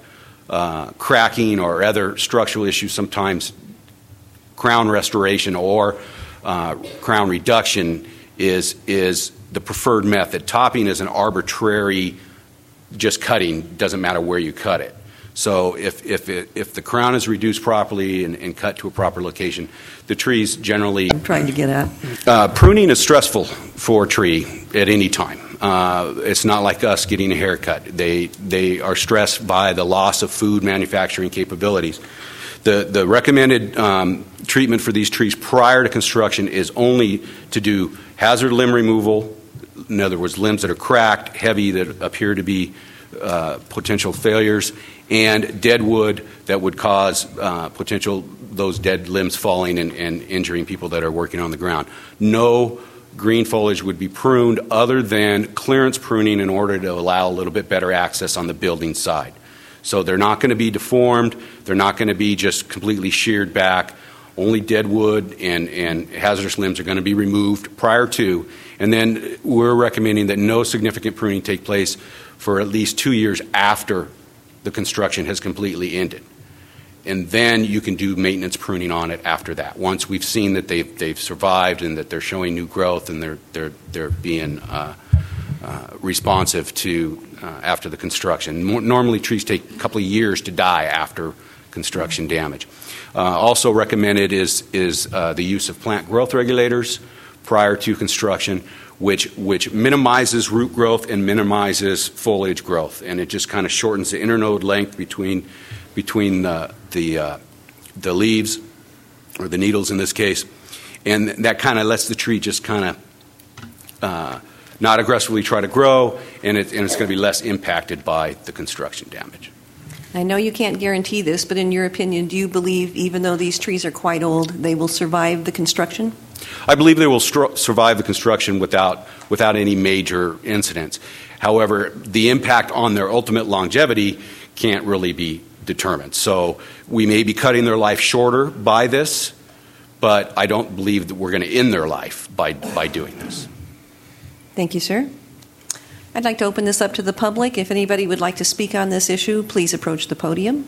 cracking or other structural issues, sometimes crown restoration or crown reduction is the preferred method. Topping is an arbitrary, just cutting, doesn't matter where you cut it. So if the crown is reduced properly and cut to a proper location, the trees generally... I'm trying to get at. Pruning is stressful for a tree at any time. It's not like us getting a haircut. They are stressed by the loss of food manufacturing capabilities. The recommended treatment for these trees prior to construction is only to do hazard limb removal, in other words, limbs that are cracked, heavy, that appear to be potential failures, and dead wood that would cause those dead limbs falling and injuring people that are working on the ground. No green foliage would be pruned other than clearance pruning in order to allow a little bit better access on the building side. So they're not going to be deformed. They're not going to be just completely sheared back only dead wood and hazardous limbs are going to be removed prior to. And then we're recommending that no significant pruning take place for at least 2 years after the construction has completely ended. And then you can do maintenance pruning on it after that. Once we've seen that they've survived and that they're showing new growth and they're being responsive to after the construction. Normally, trees take a couple of years to die after construction damage. Also recommended is the use of plant growth regulators prior to construction, which minimizes root growth and minimizes foliage growth, and it just kind of shortens the internode length between the leaves, or the needles in this case, and that kind of lets the tree just kind of not aggressively try to grow, and it's going to be less impacted by the construction damage. I know you can't guarantee this, but in your opinion, do you believe even though these trees are quite old, they will survive the construction? I believe they will survive the construction without any major incidents. However, the impact on their ultimate longevity can't really be determined. So we may be cutting their life shorter by this, but I don't believe that we're going to end their life by doing this. Thank you, sir. I'd like to open this up to the public. If anybody would like to speak on this issue, please approach the podium.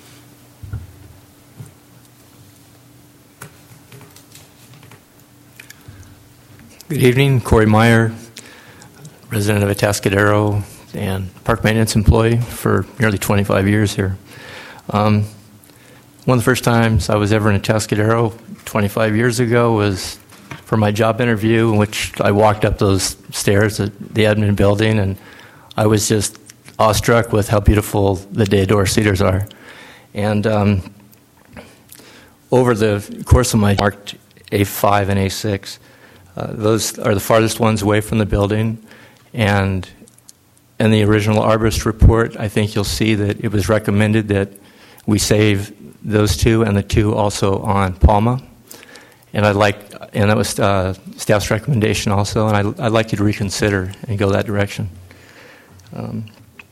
Good evening, Corey Meyer, resident of Atascadero and park maintenance employee for nearly 25 years here. One of the first times I was ever in Atascadero 25 years ago was for my job interview, in which I walked up those stairs at the admin building, and I was just awestruck with how beautiful the Deodar cedars are. And over the course of my marked A5 and A6, those are the farthest ones away from the building. And in the original arborist report, I think you'll see that it was recommended that we save those two and the two also on Palma. And that was staff's recommendation also, and I'd like you to reconsider and go that direction. And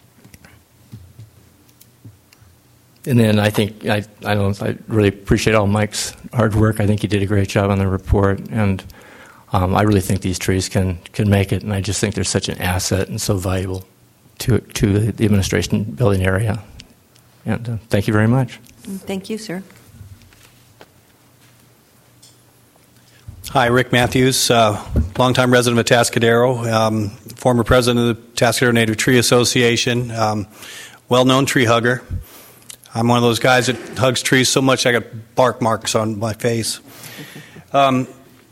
then I think I really appreciate all Mike's hard work. I think he did a great job on the report, and I really think these trees can make it, and I just think they're such an asset and so valuable to the administration building area. And thank you very much. Thank you, sir. Hi, Rick Matthews, longtime resident of Atascadero, former president of the Atascadero Native Tree Association, well-known tree hugger. I'm one of those guys that hugs trees so much I got bark marks on my face. I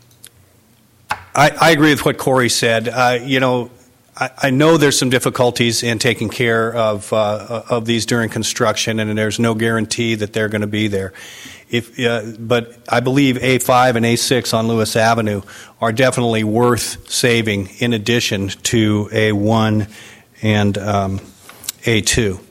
agree with what Corey said. I know there's some difficulties in taking care of these during construction, and there's no guarantee that they're going to be there. But I believe A5 and A6 on Lewis Avenue are definitely worth saving in addition to A1 and A2.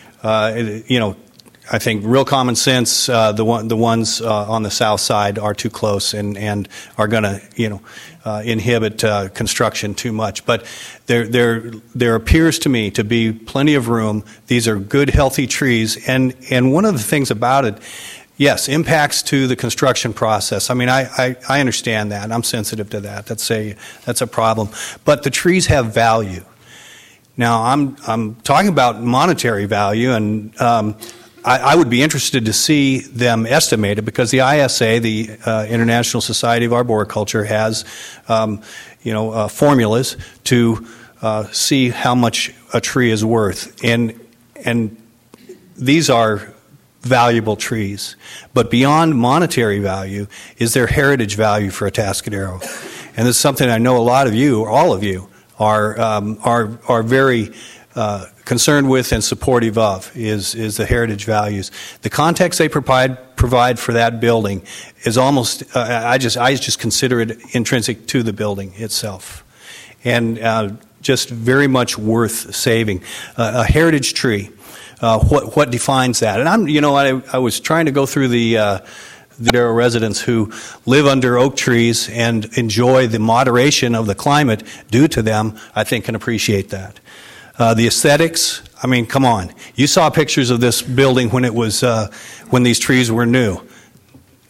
I think real common sense, the ones on the south side are too close and are going to, inhibit construction too much. But there appears to me to be plenty of room. These are good, healthy trees, and one of the things about it, yes, impacts to the construction process. I mean, I understand that, and I'm sensitive to that. That's a problem. But the trees have value. Now, I'm talking about monetary value, and I would be interested to see them estimated, because the ISA, the International Society of Arboriculture, has formulas to see how much a tree is worth, and these are valuable trees. But beyond monetary value is their heritage value for Atascadero, and this is something I know a lot of you, or all of you, are very concerned with and supportive of is the heritage values. The context they provide for that building is almost I just consider it intrinsic to the building itself, and just very much worth saving. A heritage tree. What defines that? And I was trying to go through the residents who live under oak trees and enjoy the moderation of the climate due to them. I think can appreciate that. The aesthetics. I mean, come on. You saw pictures of this building when it was when these trees were new.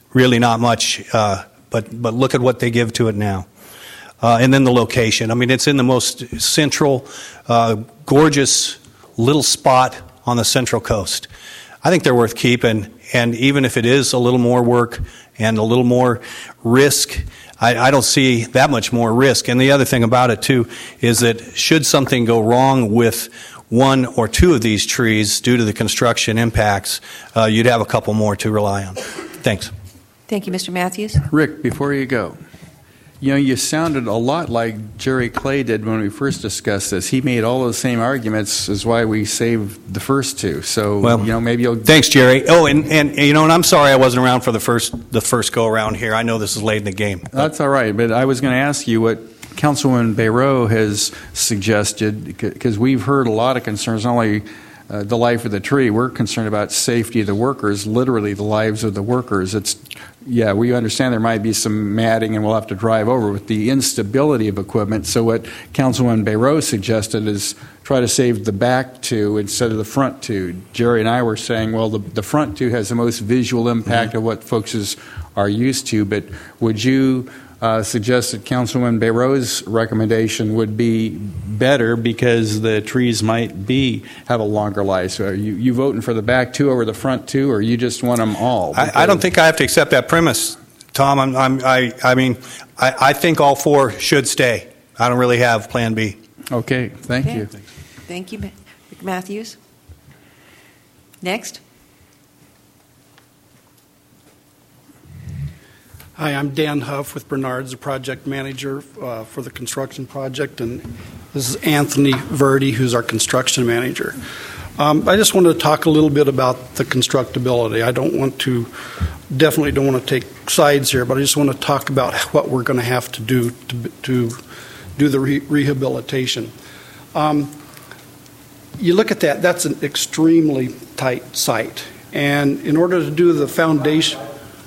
really not much, but look at what they give to it now. And then the location. I mean, it's in the most central, gorgeous little spot on the Central Coast. I think they're worth keeping, and even if it is a little more work and a little more risk, I don't see that much more risk. And the other thing about it, too, is that should something go wrong with one or two of these trees due to the construction impacts, you'd have a couple more to rely on. Thanks. Thank you, Mr. Matthews. Rick, before you go, you sounded a lot like Jerry Clay did when we first discussed this. He made all those same arguments as why we saved the first two. So, maybe you'll... Thanks, Jerry. Oh, and I'm sorry I wasn't around for the first go-around here. I know this is late in the game. That's all right, but I was going to ask you what Councilwoman Bayreau has suggested, because we've heard a lot of concerns, not only the life of the tree, we're concerned about safety of the workers, literally the lives of the workers. We understand there might be some matting and we'll have to drive over with the instability of equipment. So what Councilwoman Bayreau suggested is try to save the back two instead of the front two. Jerry and I were saying, well, the front two has the most visual impact of what folks are used to, but would you suggest that Councilwoman Bayreau's recommendation would be better because the trees might have a longer life? So are you voting for the back two over the front two, or you just want them all? I don't think I have to accept that premise, Tom. I think all four should stay. I don't really have Plan B. Okay, thank you. Thank you, Rick Matthews. Next. Hi, I'm Dan Huff with Bernard's, the project manager for the construction project, and this is Anthony Verdi, who's our construction manager. I just wanted to talk a little bit about the constructability. Definitely don't want to take sides here, but I just want to talk about what we're going to have to do to do the rehabilitation. You look at that, that's an extremely tight site, and in order to do the foundation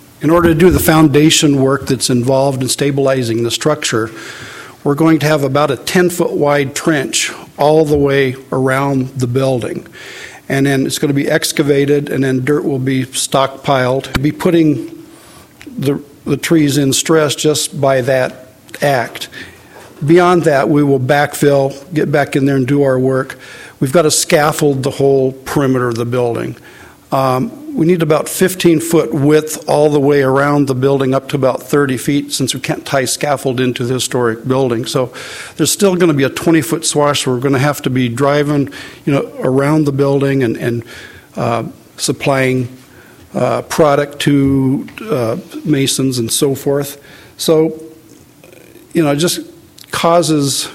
work that's involved in stabilizing the structure, we're going to have about a 10-foot wide trench all the way around the building. And then it's going to be excavated, and then dirt will be stockpiled. We'll be putting the trees in stress just by that act. Beyond that, we will backfill, get back in there and do our work. We've got to scaffold the whole perimeter of the building. We need about 15-foot width all the way around the building up to about 30 feet since we can't tie scaffold into the historic building. So there's still going to be a 20-foot swash where we're going to have to be driving around the building and supplying product to masons and so forth. So, it just causes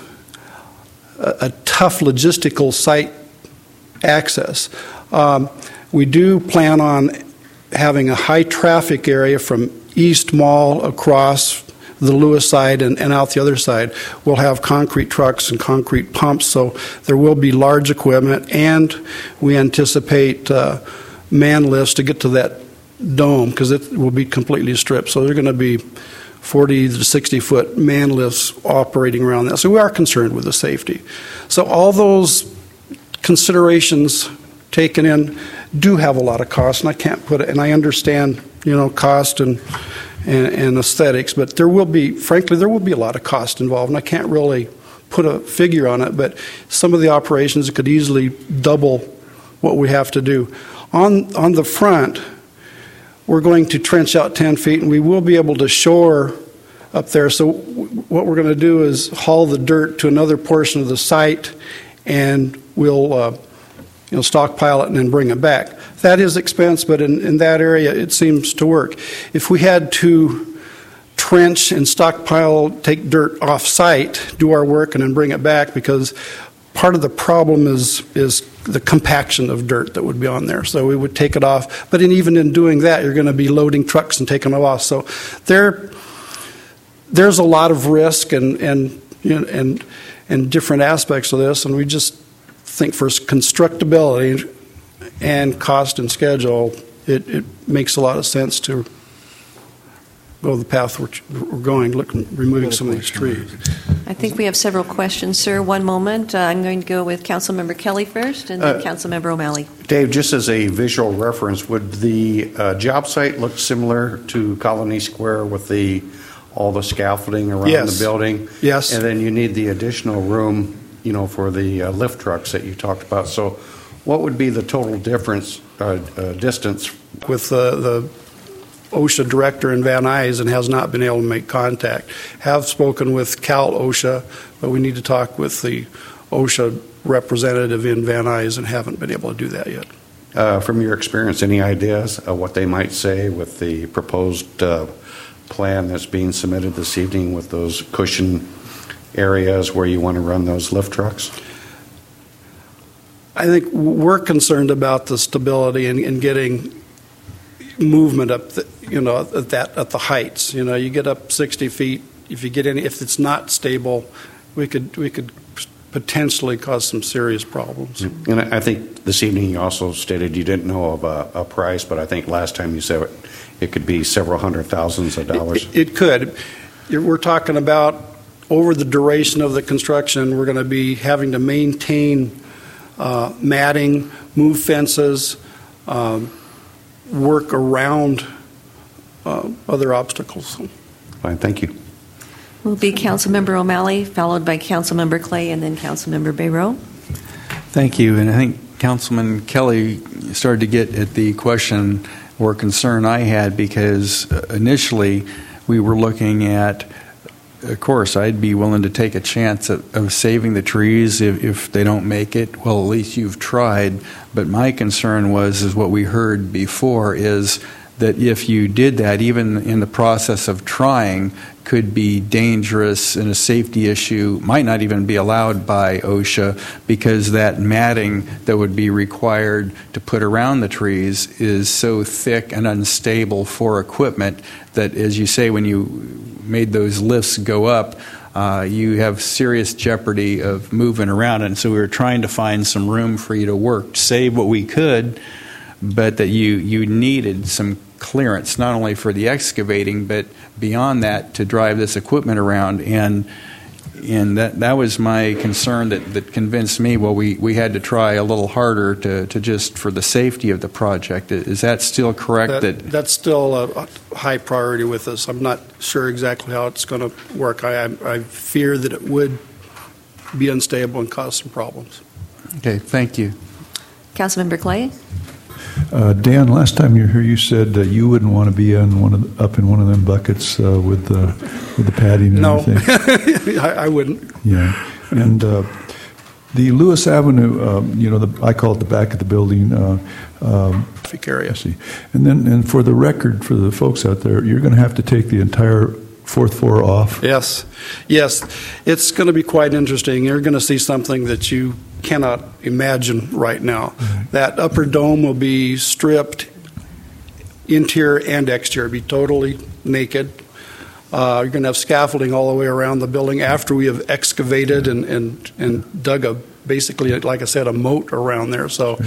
a tough logistical site access. We do plan on having a high traffic area from East Mall across the Lewis side and out the other side. We'll have concrete trucks and concrete pumps, so there will be large equipment, and we anticipate man lifts to get to that dome because it will be completely stripped. So they're going to be 40 to 60 foot man lifts operating around that. So we are concerned with the safety. So all those considerations taken in do have a lot of cost, and I can't put it, and I understand, cost and aesthetics, but there will be a lot of cost involved, and I can't really put a figure on it, but some of the operations could easily double what we have to do. On the front, we're going to trench out 10 feet, and we will be able to shore up there. So what we're going to do is haul the dirt to another portion of the site, and we'll stockpile it and then bring it back. That is expense, but in that area it seems to work. If we had to trench and stockpile, take dirt off-site, do our work, and then bring it back, because part of the problem is the compaction of dirt that would be on there. So we would take it off, but even in doing that, you're going to be loading trucks and taking them off. So there's a lot of risk and different aspects of this, and we just think for constructability and cost and schedule, it makes a lot of sense to go the path we're going, removing some of these trees. I think we have several questions, sir. One moment. I'm going to go with Councilmember Kelly first, and then Councilmember O'Malley. Dave, just as a visual reference, would the job site look similar to Colony Square with all the scaffolding around Yes. the building? Yes. And then you need the additional room, for the lift trucks that you talked about. So what would be the total difference, distance? With the OSHA director in Van Nuys and has not been able to make contact. Have spoken with Cal OSHA, but we need to talk with the OSHA representative in Van Nuys and haven't been able to do that yet. From your experience, any ideas of what they might say with the proposed plan that's being submitted this evening with those cushion areas where you want to run those lift trucks? I think we're concerned about the stability and getting movement up, at the heights. You get up 60 feet. If it's not stable, we could potentially cause some serious problems. And I think this evening you also stated you didn't know of a price, but I think last time you said it could be several hundred thousands of dollars. It could. We're talking about over the duration of the construction, we're going to be having to maintain matting, move fences, work around other obstacles. Fine, thank you. Will be Councilmember O'Malley, followed by Councilmember Clay, and then Councilmember Bayroe. Thank you. And I think Councilman Kelly started to get at the question or concern I had, because initially we were looking at, of course, I'd be willing to take a chance of saving the trees if they don't make it. Well, at least you've tried. But my concern is what we heard before, is that if you did that, even in the process of trying, could be dangerous and a safety issue, might not even be allowed by OSHA, because that matting that would be required to put around the trees is so thick and unstable for equipment that, as you say, when you made those lifts go up, you have serious jeopardy of moving around. And so we were trying to find some room for you to work, save what we could, but that you needed some clearance, not only for the excavating, but beyond that to drive this equipment around. And that was my concern that convinced me, well, we had to try a little harder to just for the safety of the project. Is that still correct? That's still a high priority with us. I'm not sure exactly how it's going to work. I fear that it would be unstable and cause some problems. Okay, thank you. Councilmember Clay? Dan, last time you were here, you said you wouldn't want to be up in one of them buckets with the padding and everything. No, I wouldn't. Yeah, and the Lewis Avenue, I call it the back of the building. Area. And for the record, for the folks out there, you're going to have to take the entire fourth floor off. Yes, it's going to be quite interesting. You're going to see something that you cannot imagine right now. That upper dome will be stripped, interior and exterior, be totally naked. You're going to have scaffolding all the way around the building after we have excavated and dug basically, like I said, a moat around there. So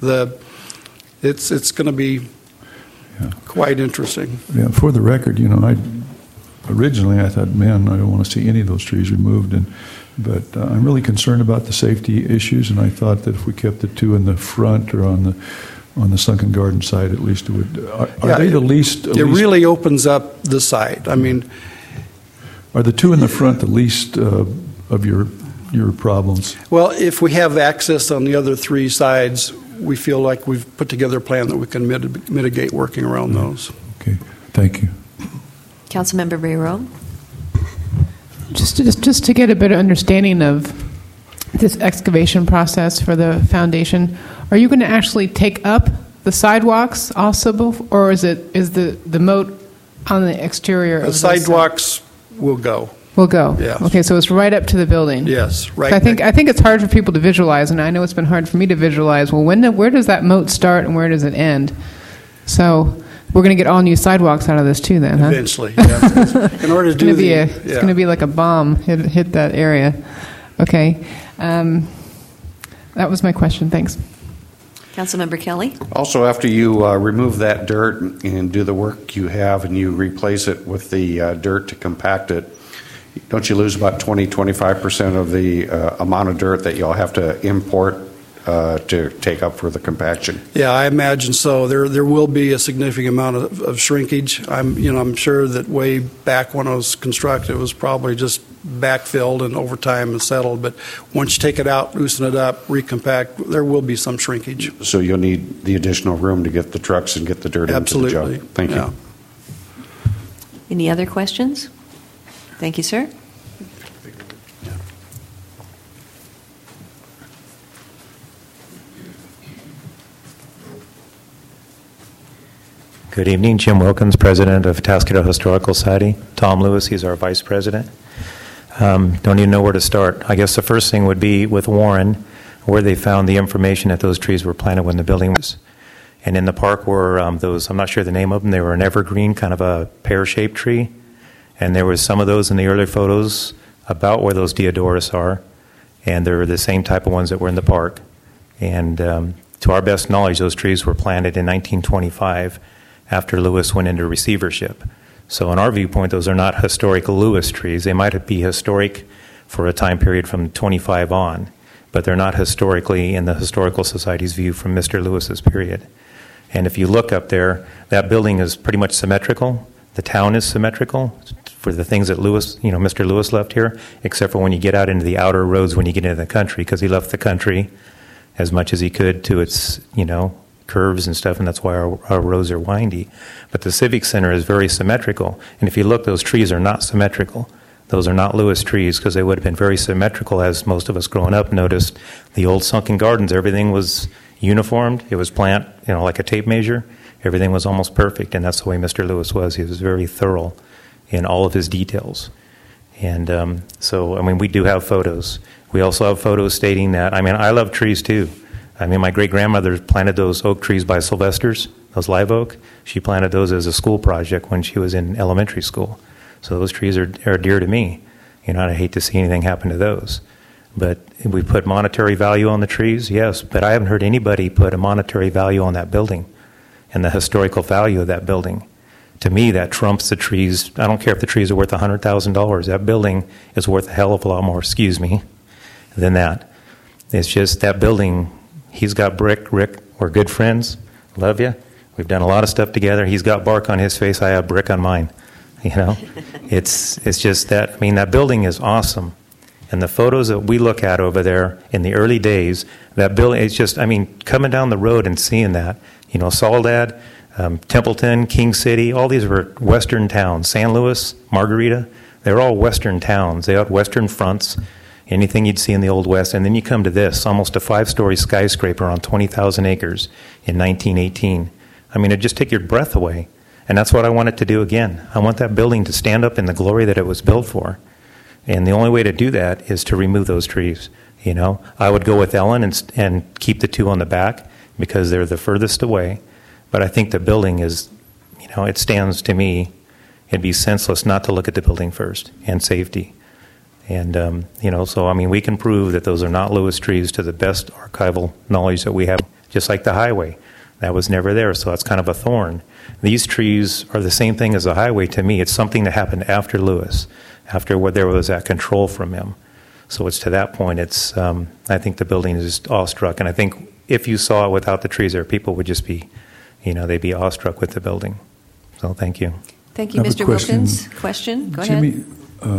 it's going to be quite interesting. Yeah, for the record, originally I thought, man, I don't want to see any of those trees removed, but I'm really concerned about the safety issues, and I thought that if we kept the two in the front or on the Sunken Garden side, at least it would. Are they the least? It really opens up the site. I mean, are the two in the front the least of your problems? Well, if we have access on the other three sides, we feel like we've put together a plan that we can mitigate working around those. Okay, thank you. Councilmember Bayroe? Just to get a better understanding of this excavation process for the foundation, are you going to actually take up the sidewalks also, or is the moat on the exterior? The sidewalks will go. Will go. Yeah. Okay, so it's right up to the building. Yes, right. I think it's hard for people to visualize, and I know it's been hard for me to visualize. Well, where does that moat start and where does it end? So we're going to get all new sidewalks out of this too, then, huh? Eventually, yeah. In order to it's going to be like a bomb hit that area. Okay, that was my question. Thanks. Councilmember Kelly? Also, after you remove that dirt and do the work you have and you replace it with the dirt to compact it, don't you lose about 20-25% of the amount of dirt that you'll have to import to take up for the compaction? Yeah, I imagine so. There will be a significant amount of shrinkage. I'm sure that way back when it was constructed, it was probably just backfilled and over time and settled. But once you take it out, loosen it up, recompact, there will be some shrinkage. So you'll need the additional room to get the trucks and get the dirt Absolutely. into the job. Thank you. Any other questions? Thank you, sir. Good evening. Jim Wilkins, President of Atascadero Historical Society. Tom Lewis, he's our Vice President. Don't even know where to start. I guess the first thing would be with Warren, where they found the information that those trees were planted when the building was. And in the park were those, I'm not sure the name of them, they were an evergreen, kind of a pear-shaped tree. And there was some of those in the earlier photos about where those Deodoras are. And they're the same type of ones that were in the park. And to our best knowledge, those trees were planted in 1925 after Lewis went into receivership. So in our viewpoint, those are not historic Lewis trees. They might be historic for a time period from 25 on, but they're not historically in the Historical Society's view from Mr. Lewis's period. And if you look up there, that building is pretty much symmetrical. The town is symmetrical for the things that Lewis, Mr. Lewis left here, except for when you get out into the outer roads when you get into the country, because he left the country as much as he could to its, curves and stuff, and that's why our roads are windy. But the Civic Center is very symmetrical. And if you look, those trees are not symmetrical. Those are not Lewis trees, because they would have been very symmetrical, as most of us growing up noticed. The old sunken gardens, everything was uniformed. It was plant, like a tape measure. Everything was almost perfect, and that's the way Mr. Lewis was. He was very thorough in all of his details. And we do have photos. We also have photos stating that, I love trees too. My great-grandmother planted those oak trees by Sylvester's, those live oak. She planted those as a school project when she was in elementary school. So those trees are dear to me. I hate to see anything happen to those. But we put monetary value on the trees, yes, but I haven't heard anybody put a monetary value on that building and the historical value of that building. To me, that trumps the trees. I don't care if the trees are worth $100,000. That building is worth a hell of a lot more, than that. It's just that building. He's got brick. Rick, we're good friends. Love you. We've done a lot of stuff together. He's got bark on his face. I have brick on mine. It's just that. that building is awesome. And the photos that we look at over there in the early days, that building, it's just, coming down the road and seeing that, Soledad, Templeton, King City, all these were western towns. San Luis, Margarita, they're all western towns. They had western fronts. Anything you'd see in the Old West. And then you come to this, almost a 5-story skyscraper on 20,000 acres in 1918. It'd just take your breath away. And that's what I want it to do again. I want that building to stand up in the glory that it was built for. And the only way to do that is to remove those trees. I would go with Ellen and keep the two on the back because they're the furthest away. But I think the building is, it stands to me, it'd be senseless not to look at the building first and safety. And, we can prove that those are not Lewis trees to the best archival knowledge that we have, just like the highway. That was never there, so that's kind of a thorn. These trees are the same thing as the highway to me. It's something that happened after Lewis, after where there was that control from him. So it's to that point, I think the building is just awestruck. And I think if you saw it without the trees there, people would just be, they'd be awestruck with the building. So thank you. Thank you, Mr. Wilkins. Question? Go ahead. Jimmy,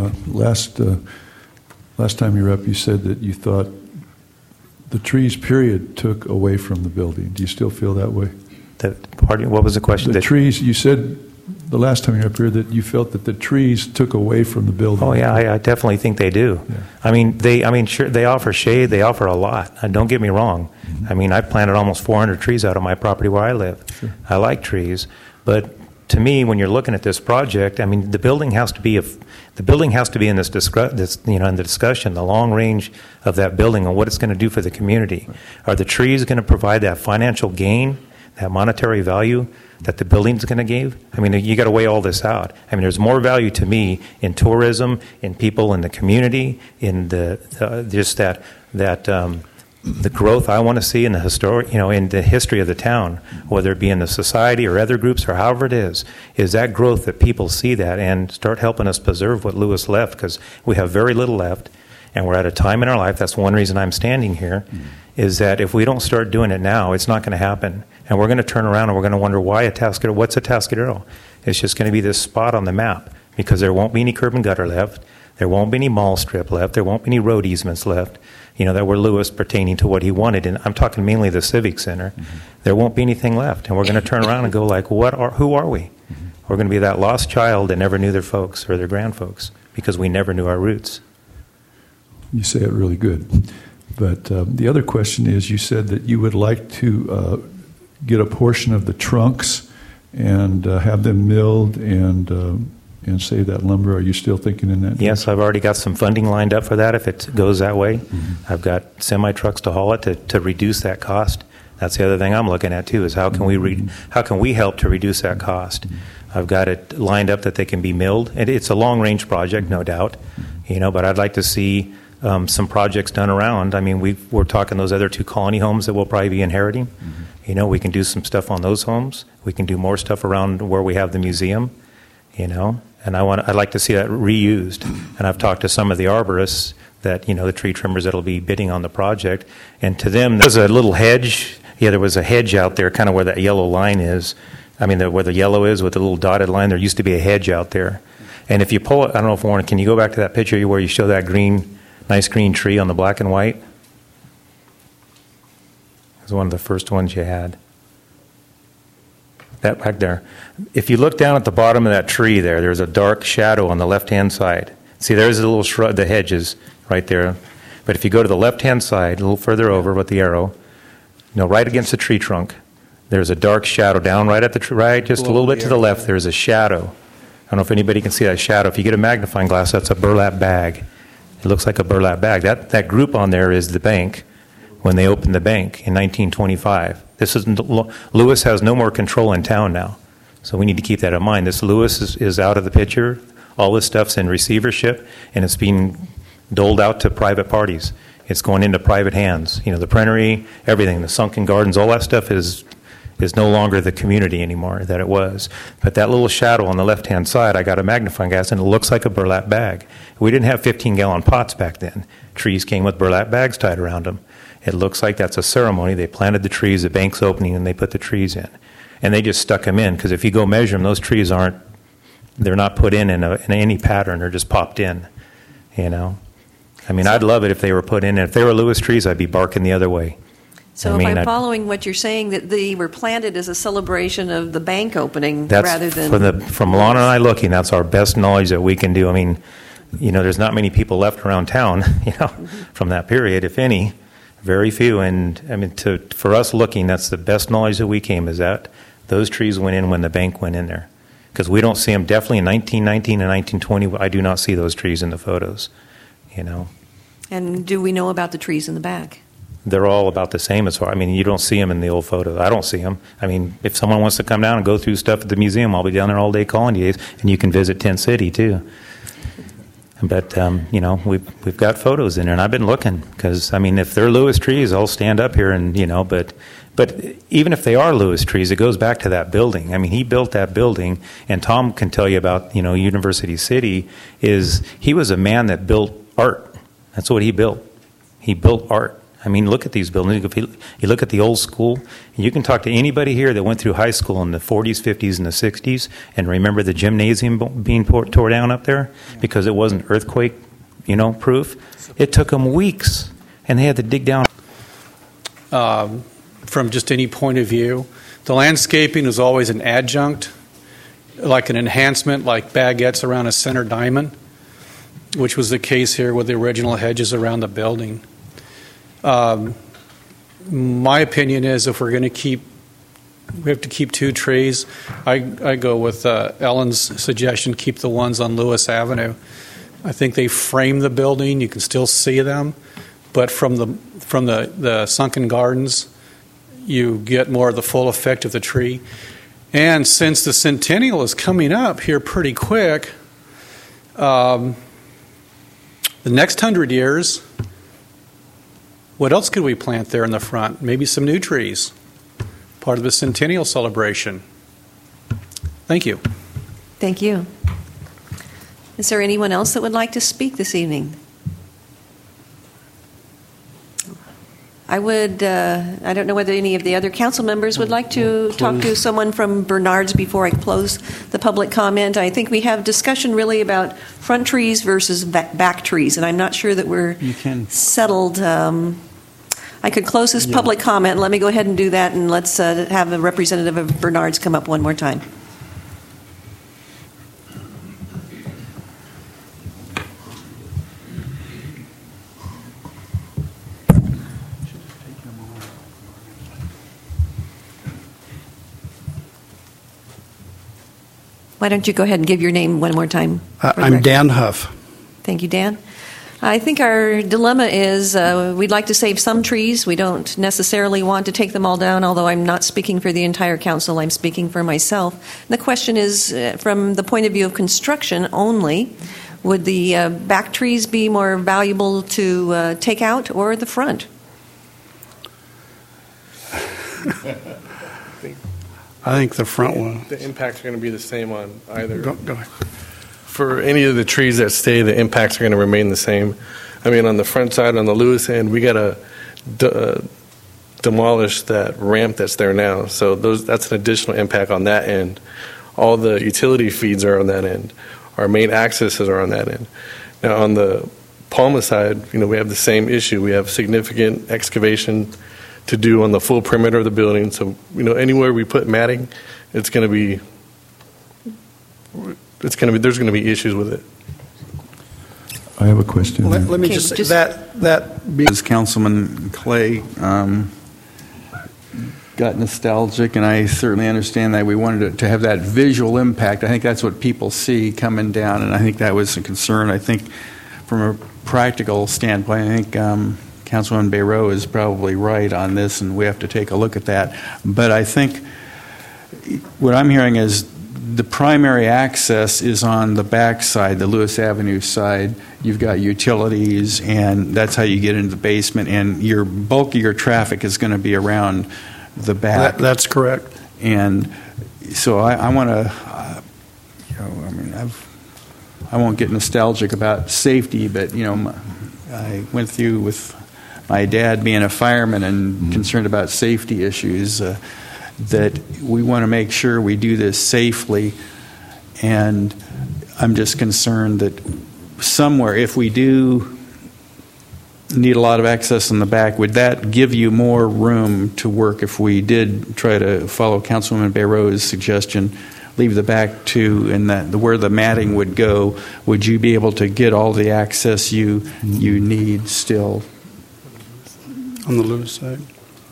last time you were up, you said that you thought the trees, period, took away from the building. Do you still feel that way? What was the question? The trees, you said the last time you were up here that you felt that the trees took away from the building. Oh, yeah, I definitely think they do. Yeah. Sure, they offer shade, they offer a lot. Don't get me wrong. Mm-hmm. I've planted almost 400 trees out of my property where I live. Sure. I like trees, but to me, when you're looking at this project, the building has to be in this in the discussion, the long range of that building and what it's going to do for the community. Right. Are the trees going to provide that financial gain, that monetary value that the building's going to give? You got to weigh all this out. There's more value to me in tourism, in people in the community, in the growth I want to see in the in the history of the town, whether it be in the society or other groups or however it is that growth that people see that and start helping us preserve what Lewis left, because we have very little left. And we're at a time in our life, that's one reason I'm standing here, is that if we don't start doing it now, it's not going to happen. And we're going to turn around and we're going to wonder why what's a Atascadero? It's just going to be this spot on the map because there won't be any curb and gutter left. There won't be any mall strip left. There won't be any road easements left, that were Lewis pertaining to what he wanted. And I'm talking mainly the Civic Center. There won't be anything left. And we're going to turn around and go like, who are we? We're going to be that lost child that never knew their folks or their grandfolks because we never knew our roots. You say it really good. But the other question is, you said that you would like to get a portion of the trunks and have them milled and save that lumber. Are you still thinking in that? Yes, I've already got some funding lined up for that if it goes that way. I've got semi-trucks to haul it to reduce that cost. That's the other thing I'm looking at, too, is how can we help to reduce that cost? I've got it lined up that they can be milled. It's a long-range project, no doubt, but I'd like to see some projects done around. I mean, we're talking those other 2 colony homes that we'll probably be inheriting. We can do some stuff on those homes. We can do more stuff around where we have the museum, and I'd like to see that reused. And I've talked to some of the arborists that, the tree trimmers that'll be bidding on the project. And to them, there's a little hedge. Yeah, there was a hedge out there kind of where that yellow line is. I mean, where the yellow is with the little dotted line, there used to be a hedge out there. And if you pull it, I don't know if Warren, can you go back to that picture where you show that nice green tree on the black and white? It was one of the first ones you had. That back there. If you look down at the bottom of that tree there's a dark shadow on the left-hand side. See, there's a little shrub, the hedges right there. But if you go to the left-hand side, a little further over with the arrow, right against the tree trunk, there's a dark shadow down right at the tree, right, just a little bit to the left, there's a shadow. I don't know if anybody can see that shadow. If you get a magnifying glass, that's a burlap bag. It looks like a burlap bag. That group on there is the bank when they opened the bank in 1925. Lewis has no more control in town now, so we need to keep that in mind. This Lewis is out of the picture. All this stuff's in receivership, and it's being doled out to private parties. It's going into private hands. The printery, everything, the sunken gardens, all that stuff is no longer the community anymore that it was. But that little shadow on the left-hand side, I got a magnifying glass, and it looks like a burlap bag. We didn't have 15-gallon pots back then. Trees came with burlap bags tied around them. It looks like that's a ceremony. They planted the trees, the bank's opening, and they put the trees in. And they just stuck them in, because if you go measure them, those trees they're not put in any pattern. They're just popped in, I mean, I'd love it if they were put in. And if they were Lewis trees, I'd be barking the other way. So if I'm following what you're saying, that they were planted as a celebration of the bank opening rather than... From Lana and I looking, that's our best knowledge that we can do. I mean, there's not many people left around town, from that period, if any. Very few. And, I mean, for us looking, that's the best knowledge that we came, is that those trees went in when the bank went in there. Because we don't see them, definitely in 1919 and 1920, I do not see those trees in the photos, And do we know about the trees in the back? They're all about the same as far. I mean, you don't see them in the old photos. I don't see them. I mean, if someone wants to come down and go through stuff at the museum, I'll be down there all day calling you, and you can visit Tent City too. But we've got photos in there, and I've been looking because I mean, if they're Lewis trees, I'll stand up here and But even if they are Lewis trees, it goes back to that building. I mean, he built that building, and Tom can tell you about University City. He was a man that built art. That's what he built. He built art. I mean, look at these buildings. If you look at the old school, and you can talk to anybody here that went through high school in the 40s, 50s, and the 60s and remember the gymnasium being tore down up there because it wasn't earthquake, proof. It took them weeks, and they had to dig down. From just any point of view, the landscaping is always an adjunct, like an enhancement, like baguettes around a center diamond, which was the case here with the original hedges around the building. My opinion is if we're going to we have to keep 2 trees. I go with Ellen's suggestion, keep the ones on Lewis Avenue. I think they frame the building. You can still see them, but from the sunken gardens, you get more of the full effect of the tree. And since the centennial is coming up here pretty quick, the next 100 years, what else could we plant there in the front? Maybe some new trees, part of the centennial celebration. Thank you. Thank you. Is there anyone else that would like to speak this evening? I don't know whether any of the other council members would like to talk to someone from Bernard's before I close the public comment. I think we have discussion really about front trees versus back trees, and I'm not sure that we're settled. I could close this public comment. Let me go ahead and do that, and let's have a representative of Bernard's come up one more time. Why don't you go ahead and give your name one more time? I'm Dan Huff. Thank you, Dan. I think our dilemma is we'd like to save some trees. We don't necessarily want to take them all down, although I'm not speaking for the entire council. I'm speaking for myself. And the question is, from the point of view of construction only, would the back trees be more valuable to take out or the front? I think the front one. The impacts are going to be the same on either. Go ahead. For any of the trees that stay, the impacts are going to remain the same. I mean, on the front side, on the Lewis end, we got to demolish that ramp that's there now. So that's an additional impact on that end. All the utility feeds are on that end. Our main accesses are on that end. Now, on the Palma side, we have the same issue. We have significant excavation to do on the full perimeter of the building. So, anywhere we put matting, there's going to be issues with it. I have a question. Let me just say that as Councilman Clay got nostalgic, and I certainly understand that we wanted to have that visual impact. I think that's what people see coming down, and I think that was a concern. I think from a practical standpoint, I think Councilman Bayroux is probably right on this, and we have to take a look at that. But I think what I'm hearing is the primary access is on the back side, the Lewis Avenue side. You've got utilities, and that's how you get into the basement, and your bulk of your traffic is going to be around the back. That's correct. And so I want to, I won't get nostalgic about safety, but, I went through with my dad being a fireman and concerned about safety issues, that we want to make sure we do this safely. And I'm just concerned that somewhere, if we do need a lot of access in the back, would that give you more room to work if we did try to follow Councilwoman Bayroux's suggestion, leave the back to, and that where the matting would go, would you be able to get all the access you need still? On the Lewis side?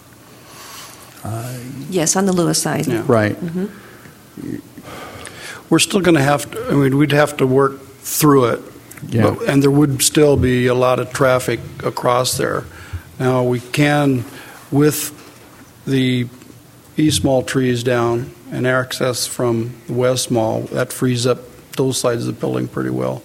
Yes, on the Lewis side. Yeah. Right. Mm-hmm. We're still going to have to, we'd have to work through it. Yeah. And there would still be a lot of traffic across there. Now, we can, with the East Mall trees down and access from the West Mall, that frees up those sides of the building pretty well.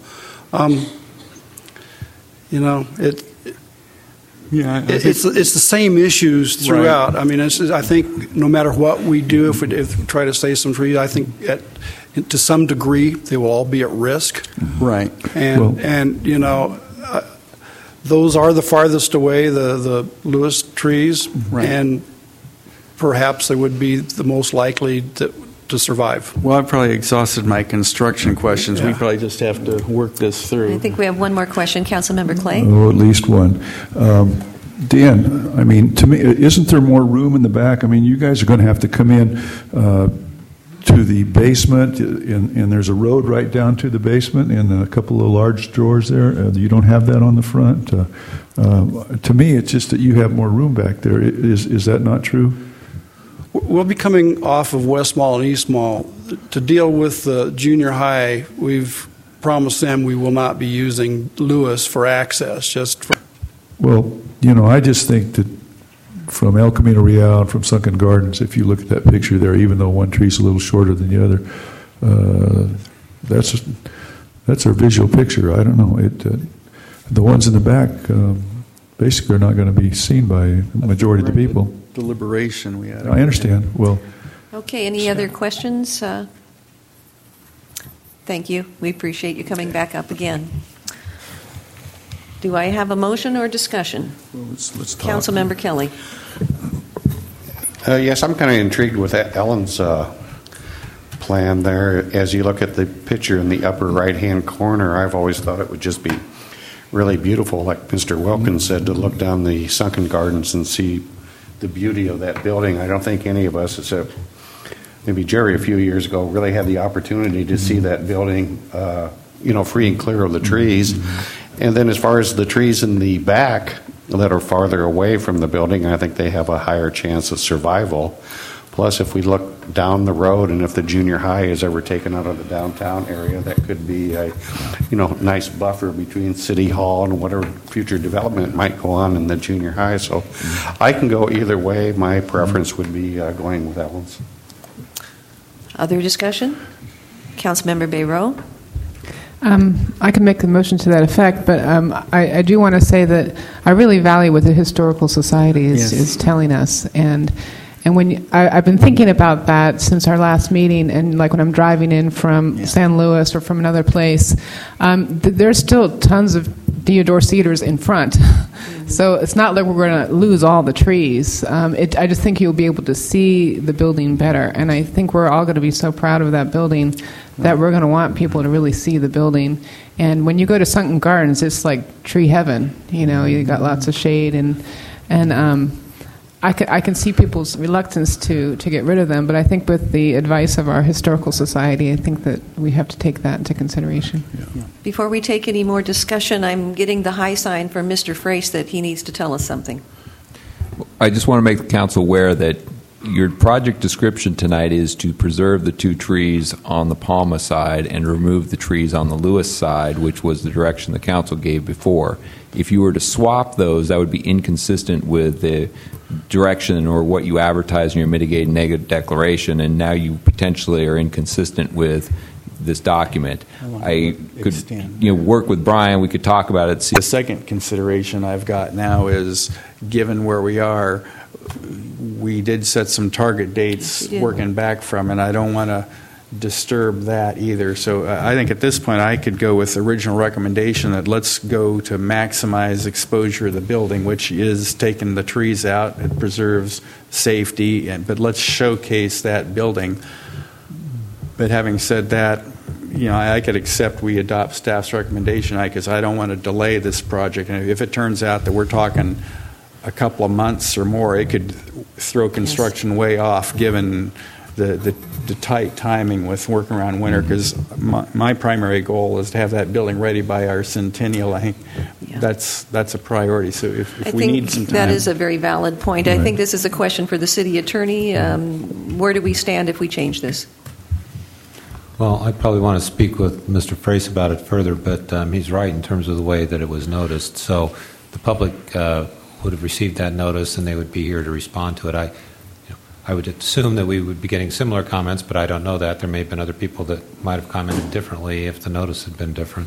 It's the same issues throughout. Right. I mean, I think no matter what we do, if we try to save some trees, I think to some degree they will all be at risk. Right. And those are the farthest away, the Lewis trees, right. And perhaps they would be the most likely to survive. Well, I've probably exhausted my construction questions. Yeah. We probably just have to work this through. I think we have one more question. Councilmember Clay? Oh, at least one. Dan, I mean, to me, isn't there more room in the back? I mean, you guys are going to have to come in to the basement, and there's a road right down to the basement and a couple of large doors there. You don't have that on the front. To me, it's just that you have more room back there. Is that not true? We'll be coming off of West Mall and East Mall. To deal with the junior high, we've promised them we will not be using Lewis for access. Well, I just think that from El Camino Real and from Sunken Gardens, if you look at that picture there, even though one tree's a little shorter than the other, that's our visual picture. I don't know. The ones in the back basically are not going to be seen by the majority of the people. Deliberation we had. I understand. Well. Okay. Any other questions? Thank you. We appreciate you coming back up again. Do I have a motion or discussion? Well, let's talk. Councilmember Kelly. Yes, I'm kind of intrigued with Ellen's plan there. As you look at the picture in the upper right-hand corner, I've always thought it would just be really beautiful, like Mr. Wilkins said, to look down the sunken gardens and see the beauty of that building. I don't think any of us, except maybe Jerry a few years ago, really had the opportunity to see that building, free and clear of the trees. And then as far as the trees in the back that are farther away from the building, I think they have a higher chance of survival. Plus, if we look down the road and if the junior high is ever taken out of the downtown area, that could be a nice buffer between City Hall and whatever future development might go on in the junior high. So I can go either way. My preference would be going with Ellen's. Other discussion? Councilmember Bayroux? I can make a motion to that effect, but I do want to say that I really value what the Historical Society is telling us. And when I've been thinking about that since our last meeting, and like when I'm driving in from San Luis or from another place, there's still tons of deodar cedars in front. So it's not like we're going to lose all the trees. I just think you'll be able to see the building better. And I think we're all going to be so proud of that building that we're going to want people to really see the building. And when you go to Sunken Gardens, it's like tree heaven. You got lots of shade and I can see people's reluctance to get rid of them, but I think with the advice of our Historical Society, I think that we have to take that into consideration. Yeah. Before we take any more discussion, I'm getting the high sign from Mr. Frace that he needs to tell us something. I just want to make the council aware that your project description tonight is to preserve the 2 trees on the Palma side and remove the trees on the Lewis side, which was the direction the council gave before. If you were to swap those, that would be inconsistent with the direction or what you advertise in your mitigated negative declaration, and now you potentially are inconsistent with this document. I could work with Brian. We could talk about it. The second consideration I've got now is, given where we are, we did set some target dates working back from, and I don't want to disturb that either. So I think at this point I could go with the original recommendation that let's go to maximize exposure of the building, which is taking the trees out. It preserves safety, but let's showcase that building. But having said that, I could accept we adopt staff's recommendation because I don't want to delay this project. And if it turns out that we're talking a couple of months or more, it could throw construction way off given the tight timing with working around winter, because my primary goal is to have that building ready by our centennial. I think that's a priority. So if we need some time. That is a very valid point. Right. I think this is a question for the city attorney. Where do we stand if we change this? Well, I probably want to speak with Mr. Frace about it further, but he's right in terms of the way that it was noticed. So the public would have received that notice and they would be here to respond to it. I would assume that we would be getting similar comments, but I don't know that. There may have been other people that might have commented differently if the notice had been different.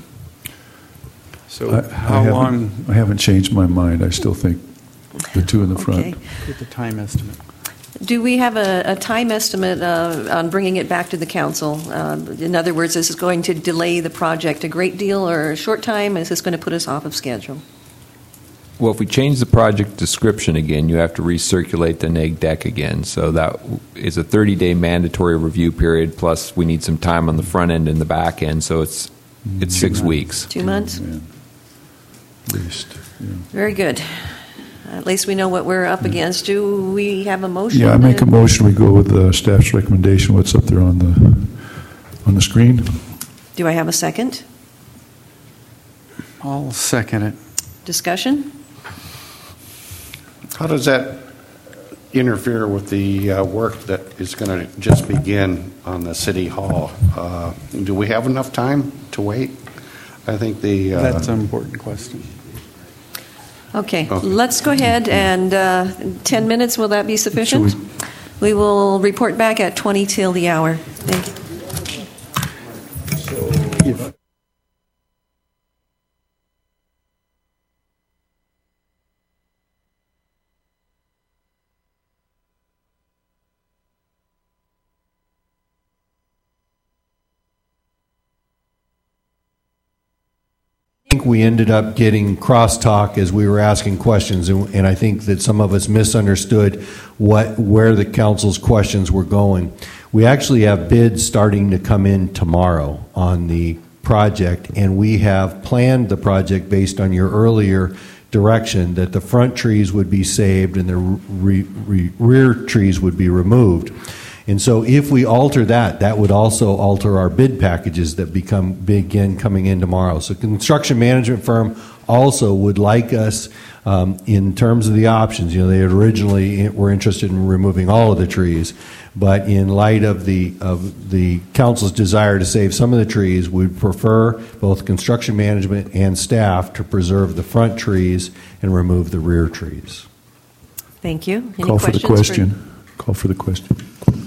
So how long? I haven't changed my mind. I still think the 2 in the front. Get the time estimate. Do we have a time estimate on bringing it back to the council? In other words, is this going to delay the project a great deal or a short time? Is this going to put us off of schedule? Well, if we change the project description again, you have to recirculate the neg deck again. So that is a 30-day mandatory review period, plus we need some time on the front end and the back end, so it's 6 weeks. 2 months? Yeah. At least. Yeah. Very good. At least we know what we're up against. Do we have a motion? Yeah, I make a motion. We go with the staff's recommendation. What's up there on the screen? Do I have a second? I'll second it. Discussion? How does that interfere with the work that is going to just begin on the City Hall? Do we have enough time to wait? I think that's an important question. Okay, let's go ahead and 10 minutes, will that be sufficient? We will report back at 20 till the hour. Thank you. think we ended up getting crosstalk as we were asking questions, and I think that some of us misunderstood where the council's questions were going. We actually have bids starting to come in tomorrow on the project, and we have planned the project based on your earlier direction that the front trees would be saved and the rear trees would be removed. And so if we alter that, that would also alter our bid packages that begin coming in tomorrow. So construction management firm also would like us, in terms of the options, they originally were interested in removing all of the trees, but in light of the council's desire to save some of the trees, we'd prefer both construction management and staff to preserve the front trees and remove the rear trees. Thank you. Any Call for the questions question. Call for the question.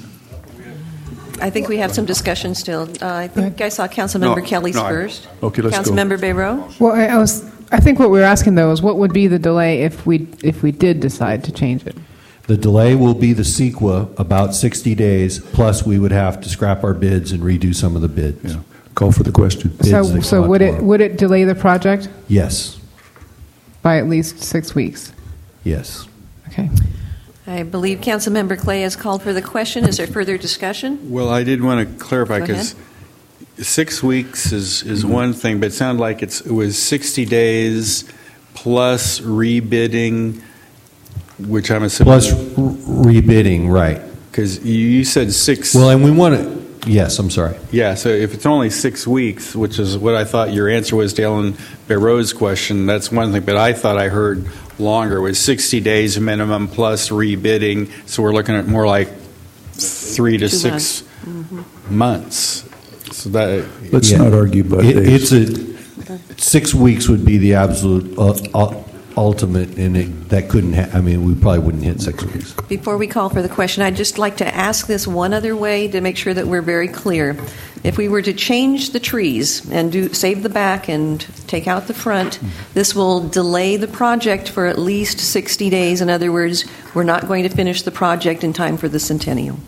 I think we have some discussion still. I think I saw Councilmember Kelly's first. Okay, let's go. Councilmember Bayroux. Well, I think what we were asking though is what would be the delay if we did decide to change it? The delay will be the CEQA, about 60 days, plus we would have to scrap our bids and redo some of the bids. Yeah. Call for the question. So would it delay the project? Yes. By at least 6 weeks? Yes. Okay. I believe Councilmember Clay has called for the question. Is there further discussion? Well, I did want to clarify Go because 6 weeks is one thing, but it sounded like it was 60 days plus rebidding, which I'm assuming. Plus rebidding, right. Because you said 6. Well, and we want to, yes, I'm sorry. Yeah, so if it's only 6 weeks, which is what I thought your answer was to Ellen Bayroux's question, that's one thing, but I thought I heard longer. It was 60 days minimum plus rebidding, so we're looking at more like 3 to 6 months. So that Let's not argue about days. It's 6 weeks would be the absolute ultimate, and that couldn't. We probably wouldn't hit 6 weeks. Before we call for the question, I'd just like to ask this one other way to make sure that we're very clear. If we were to change the trees and save the back and take out the front, this will delay the project for at least 60 days. In other words, we're not going to finish the project in time for the centennial.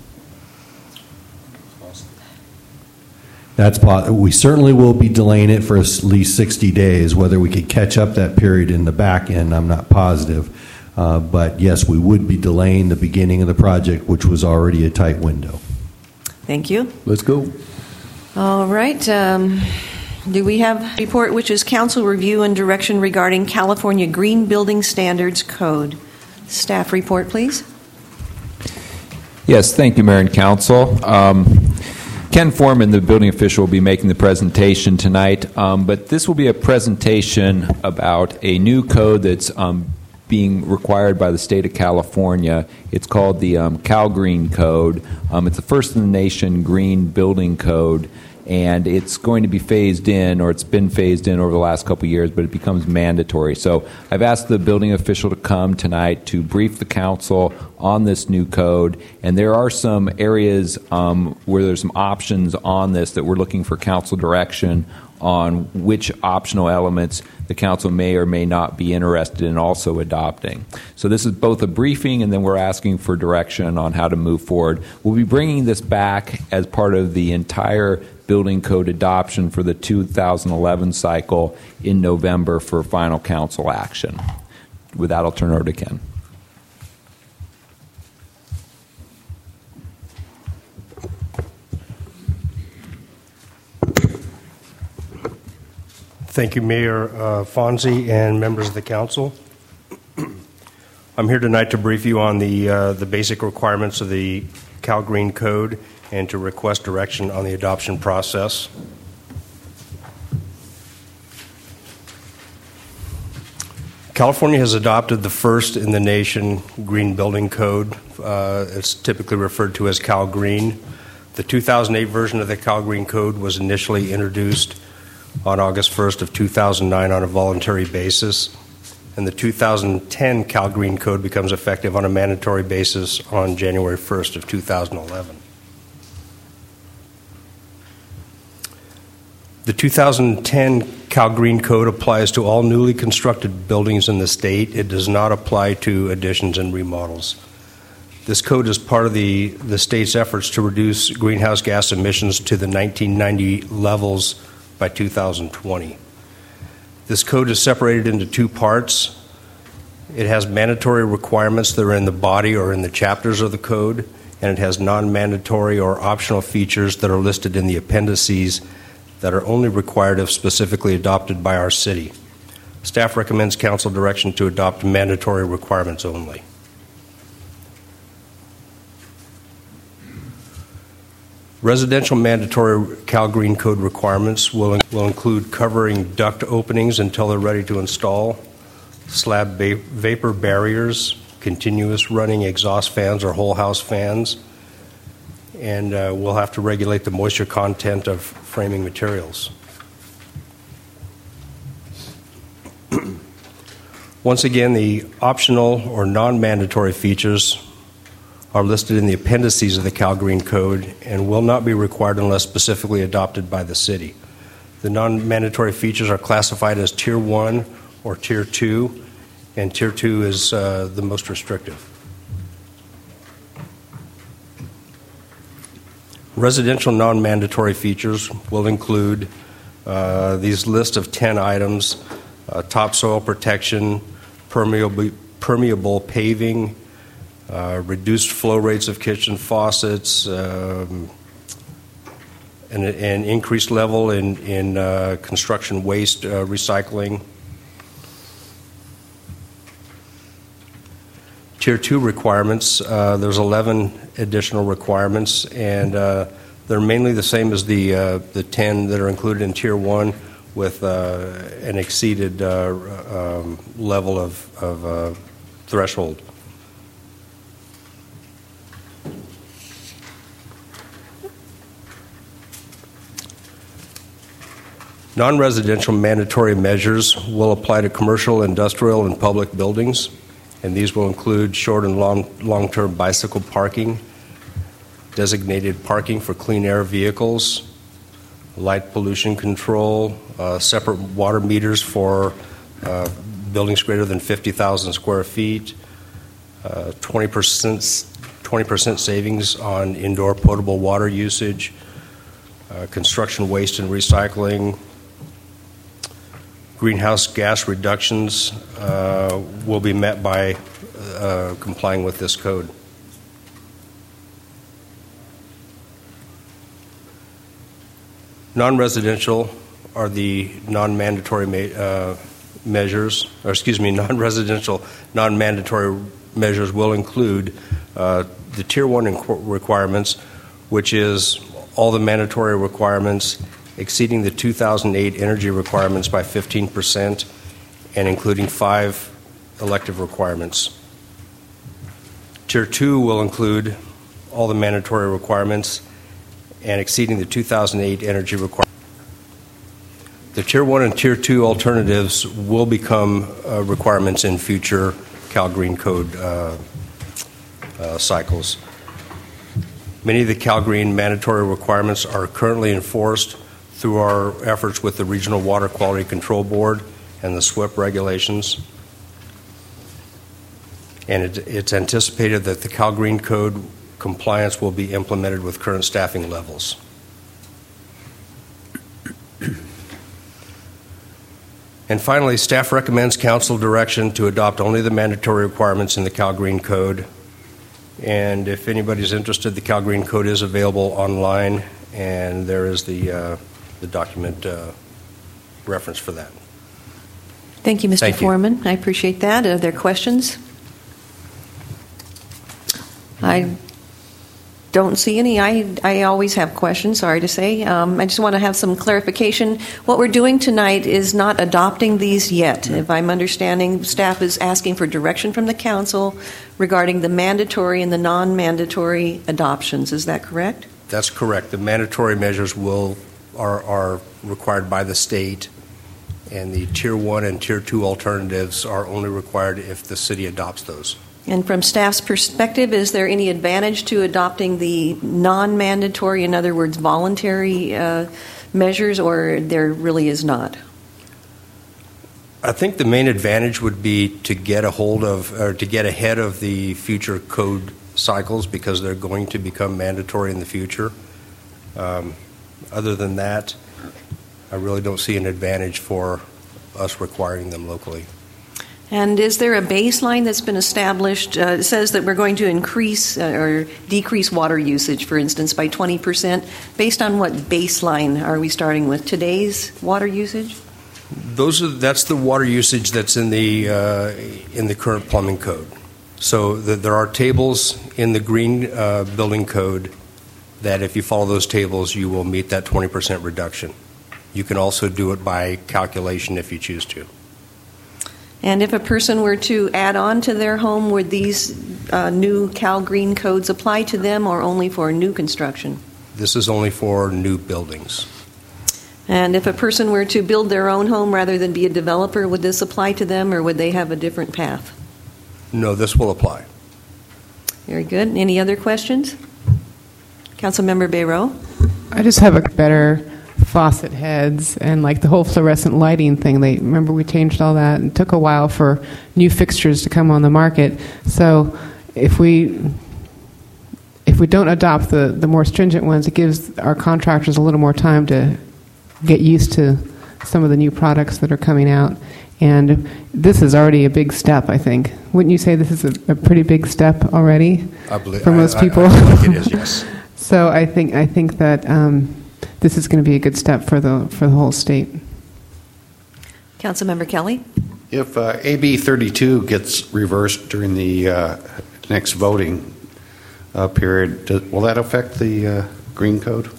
We certainly will be delaying it for at least 60 days. Whether we could catch up that period in the back end, I'm not positive. But yes, we would be delaying the beginning of the project, which was already a tight window. Thank you. Let's go. All right. Do we have a report which is council review and direction regarding California Green Building Standards Code? Staff report, please. Yes, thank you, Mayor and Council. Ken Foreman, the building official, will be making the presentation tonight, but this will be a presentation about a new code that's being required by the state of California. It's called the Cal Green Code. It's the first in the nation green building code, and it's going to be phased in, or it's been phased in over the last couple of years, but it becomes mandatory. So I've asked the building official to come tonight to brief the council on this new code, and there are some areas where there's some options on this that we're looking for council direction on which optional elements the council may or may not be interested in also adopting. So this is both a briefing, and then we're asking for direction on how to move forward. We'll be bringing this back as part of the entire building code adoption for the 2011 cycle in November for final council action. With that, I'll turn it over to Ken. Thank you, Mayor Fonzie and members of the council. I'm here tonight to brief you on the basic requirements of the Cal Green Code and to request direction on the adoption process. California has adopted the first in the nation Green Building Code. It's typically referred to as Cal Green. The 2008 version of the Cal Green Code was initially introduced on August 1st of 2009 on a voluntary basis, and the 2010 Cal Green Code becomes effective on a mandatory basis on January 1st of 2011. The 2010 Cal Green Code applies to all newly constructed buildings in the state. It does not apply to additions and remodels. This code is part of the state's efforts to reduce greenhouse gas emissions to the 1990 levels by 2020. This code is separated into two parts. It has mandatory requirements that are in the body or in the chapters of the code, and it has non-mandatory or optional features that are listed in the appendices that are only required if specifically adopted by our city. Staff recommends council direction to adopt mandatory requirements only. Residential mandatory Cal Green Code requirements will include covering duct openings until they're ready to install, slab vapor barriers, continuous running exhaust fans or whole house fans, and we'll have to regulate the moisture content of framing materials. Once again, the optional or non-mandatory features are listed in the appendices of the Cal Green Code and will not be required unless specifically adopted by the city. The non-mandatory features are classified as Tier 1 or Tier 2, and Tier 2 is the most restrictive. Residential non-mandatory features will include these list of 10 items: topsoil protection, permeable paving, reduced flow rates of kitchen faucets, an increased level in construction waste recycling. Tier 2 requirements, there's 11 additional requirements, and they're mainly the same as the 10 that are included in Tier 1 with an exceeded level of threshold. Non-residential mandatory measures will apply to commercial, industrial, and public buildings, and these will include short and long-term bicycle parking, designated parking for clean air vehicles, light pollution control, separate water meters for buildings greater than 50,000 square feet, 20% savings on indoor potable water usage, construction waste and recycling. Greenhouse gas reductions will be met by complying with this code. Non-residential are the non-mandatory measures, or excuse me, non-residential, non-mandatory measures will include the Tier 1 requirements, which is all the mandatory requirements exceeding the 2008 energy requirements by 15% and including 5 elective requirements. Tier 2 will include all the mandatory requirements and exceeding the 2008 energy requirements. The Tier 1 and Tier 2 alternatives will become requirements in future Cal Green Code cycles. Many of the Cal Green mandatory requirements are currently enforced through our efforts with the Regional Water Quality Control Board and the SWIP regulations. And it's anticipated that the Cal Green Code compliance will be implemented with current staffing levels. And finally, staff recommends council direction to adopt only the mandatory requirements in the Cal Green Code. And if anybody's interested, the Cal Green Code is available online, and there is the document reference for that. Thank you, Mr. Thank you. Foreman. I appreciate that. Are there questions? I don't see any. I always have questions, sorry to say. I just want to have some clarification. What we're doing tonight is not adopting these yet. If I'm understanding, staff is asking for direction from the council regarding the mandatory and the non-mandatory adoptions. Is that correct? That's correct. The mandatory measures are required by the state, and the Tier 1 and Tier 2 alternatives are only required if the city adopts those. And from staff's perspective, is there any advantage to adopting the non-mandatory, in other words, voluntary measures, or there really is not? I think the main advantage would be to get a hold of, or to get ahead of the future code cycles, because they're going to become mandatory in the future. Other than that, I really don't see an advantage for us requiring them locally. And is there a baseline that's been established? It says that we're going to increase or decrease water usage, for instance, by 20%. Based on what baseline are we starting with? Today's water usage? That's the water usage that's in the current plumbing code. So there are tables in the green building code that if you follow those tables, you will meet that 20% reduction. You can also do it by calculation if you choose to. And if a person were to add on to their home, would these new Cal Green codes apply to them or only for new construction? This is only for new buildings. And if a person were to build their own home rather than be a developer, would this apply to them or would they have a different path? No, this will apply. Very good. Any other questions? Councilmember Bayroux? I just have a better faucet heads and like the whole fluorescent lighting thing. Remember we changed all that and it took a while for new fixtures to come on the market. So if we don't adopt the more stringent ones, it gives our contractors a little more time to get used to some of the new products that are coming out. And this is already a big step, I think. Wouldn't you say this is a pretty big step already for most people? I think it is, yes. So I think that this is going to be a good step for the whole state. Councilmember Kelly? If AB 32 gets reversed during the next voting period, will that affect the green code?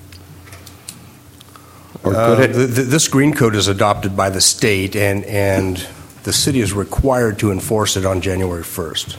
Or could it? This green code is adopted by the state, and the city is required to enforce it on January 1st.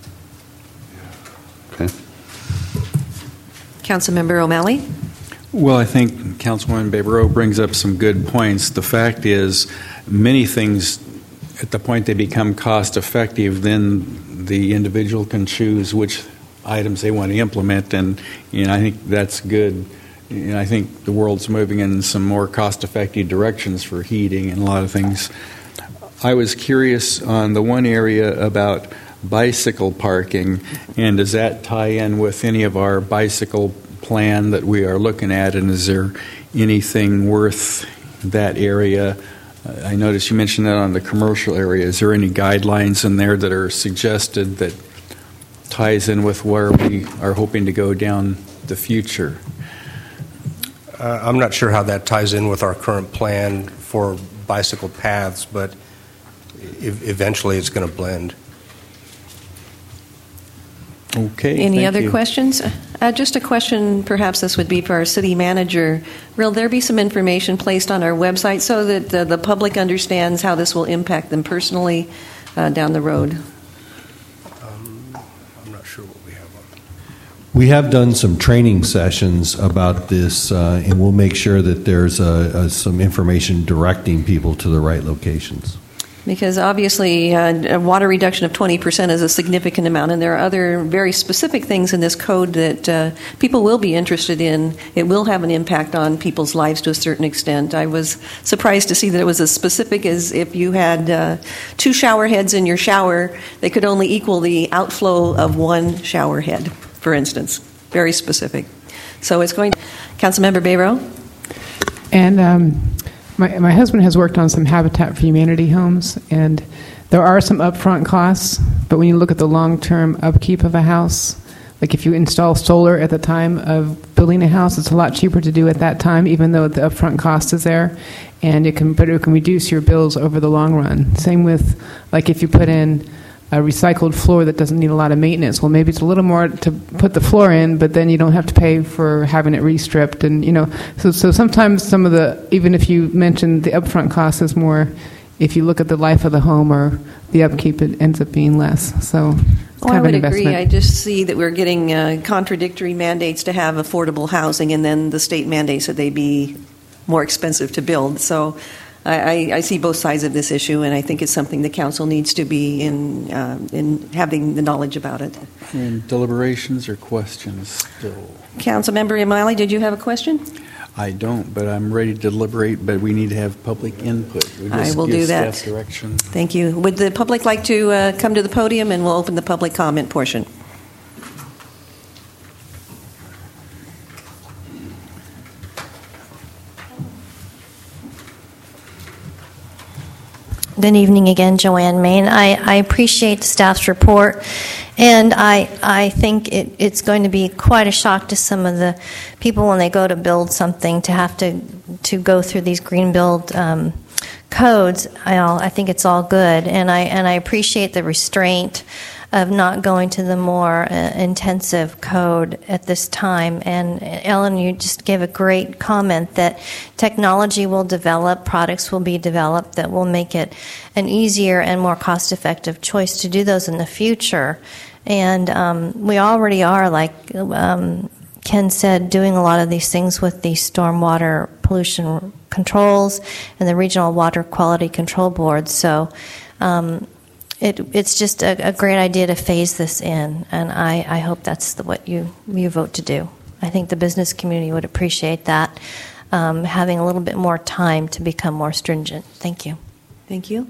Okay. Councilmember O'Malley? Well, I think Councilwoman Bayroux brings up some good points. The fact is, many things, at the point they become cost effective, then the individual can choose which items they want to implement, and I think that's good. I think the world's moving in some more cost-effective directions for heating and a lot of things. I was curious on the one area about bicycle parking, and does that tie in with any of our bicycle plan that we are looking at, and is there anything worth that area? I noticed you mentioned that on the commercial area. Is there any guidelines in there that are suggested that ties in with where we are hoping to go down the future? I'm not sure how that ties in with our current plan for bicycle paths, but eventually it's going to blend. Okay. Any other questions? Just a question, perhaps this would be for our city manager. Will there be some information placed on our website so that the public understands how this will impact them personally down the road? I'm not sure what we have on. We have done some training sessions about this, and we'll make sure that there's some information directing people to the right locations. Because obviously a water reduction of 20% is a significant amount, and there are other very specific things in this code that people will be interested in. It will have an impact on people's lives to a certain extent. I was surprised to see that it was as specific as if you had 2 shower heads in your shower, they could only equal the outflow of 1 shower head, for instance. Very specific. So it's going to... Councilmember Bayroux? And my husband has worked on some Habitat for Humanity homes, and there are some upfront costs, but when you look at the long-term upkeep of a house, like if you install solar at the time of building a house, it's a lot cheaper to do at that time, even though the upfront cost is there, and it can reduce your bills over the long run. Same with, like if you put in a recycled floor that doesn't need a lot of maintenance. Well, maybe it's a little more to put the floor in, but then you don't have to pay for having it restripped. And, so sometimes some of even if you mentioned the upfront cost is more, if you look at the life of the home or the upkeep, it ends up being less. So it's kind of an investment. I would agree. I just see that we're getting contradictory mandates to have affordable housing, and then the state mandates that they be more expensive to build. So I see both sides of this issue, and I think it's something the council needs to be in having the knowledge about it. And deliberations or questions still? Councilmember O'Malley, did you have a question? I don't, but I'm ready to deliberate, but we need to have public input. I will do that. Staff direction. Thank you. Would the public like to come to the podium, and we'll open the public comment portion. Good evening again, Joanne Main. I appreciate the staff's report, and I think it's going to be quite a shock to some of the people when they go to build something to have to go through these green build codes. I think it's all good, and I appreciate the restraint of not going to the more intensive code at this time. And Ellen, you just gave a great comment that technology will develop, products will be developed that will make it an easier and more cost-effective choice to do those in the future. And we already are, like Ken said, doing a lot of these things with the stormwater pollution controls and the regional water quality control boards. So it's just a great idea to phase this in, and I hope that's what you vote to do. I think the business community would appreciate that, having a little bit more time to become more stringent. Thank you. Thank you.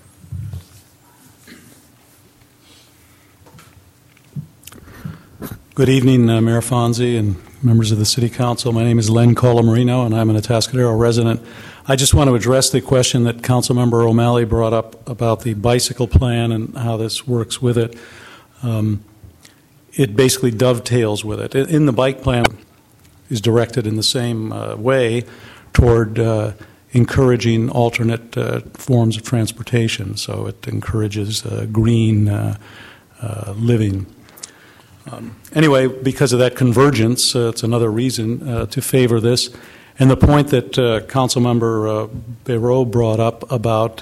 Good evening, Mayor Fonzie and members of the City Council. My name is Len Colamarino, and I'm an Atascadero resident. I just want to address the question that Councilmember O'Malley brought up about the bicycle plan and how this works with it. It basically dovetails with it. In the bike plan is directed in the same way toward encouraging alternate forms of transportation. So it encourages green living. Anyway, because of that convergence, it's another reason to favor this. And the point that Councilmember Béraud brought up about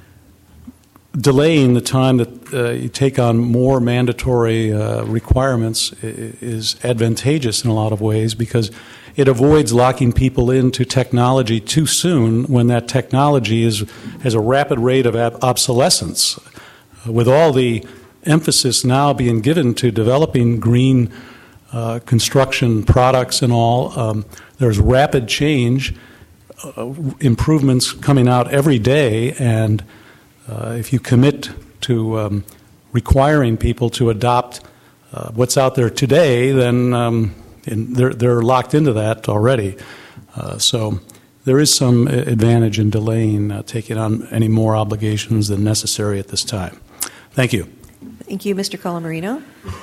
delaying the time that you take on more mandatory requirements is advantageous in a lot of ways, because it avoids locking people into technology too soon when that technology has a rapid rate of obsolescence. With all the emphasis now being given to developing green construction products and all, there's rapid change, improvements coming out every day, and if you commit to requiring people to adopt what's out there today, then they're locked into that already. So there is some advantage in delaying taking on any more obligations than necessary at this time. Thank you. Thank you, Mr. Colamarino.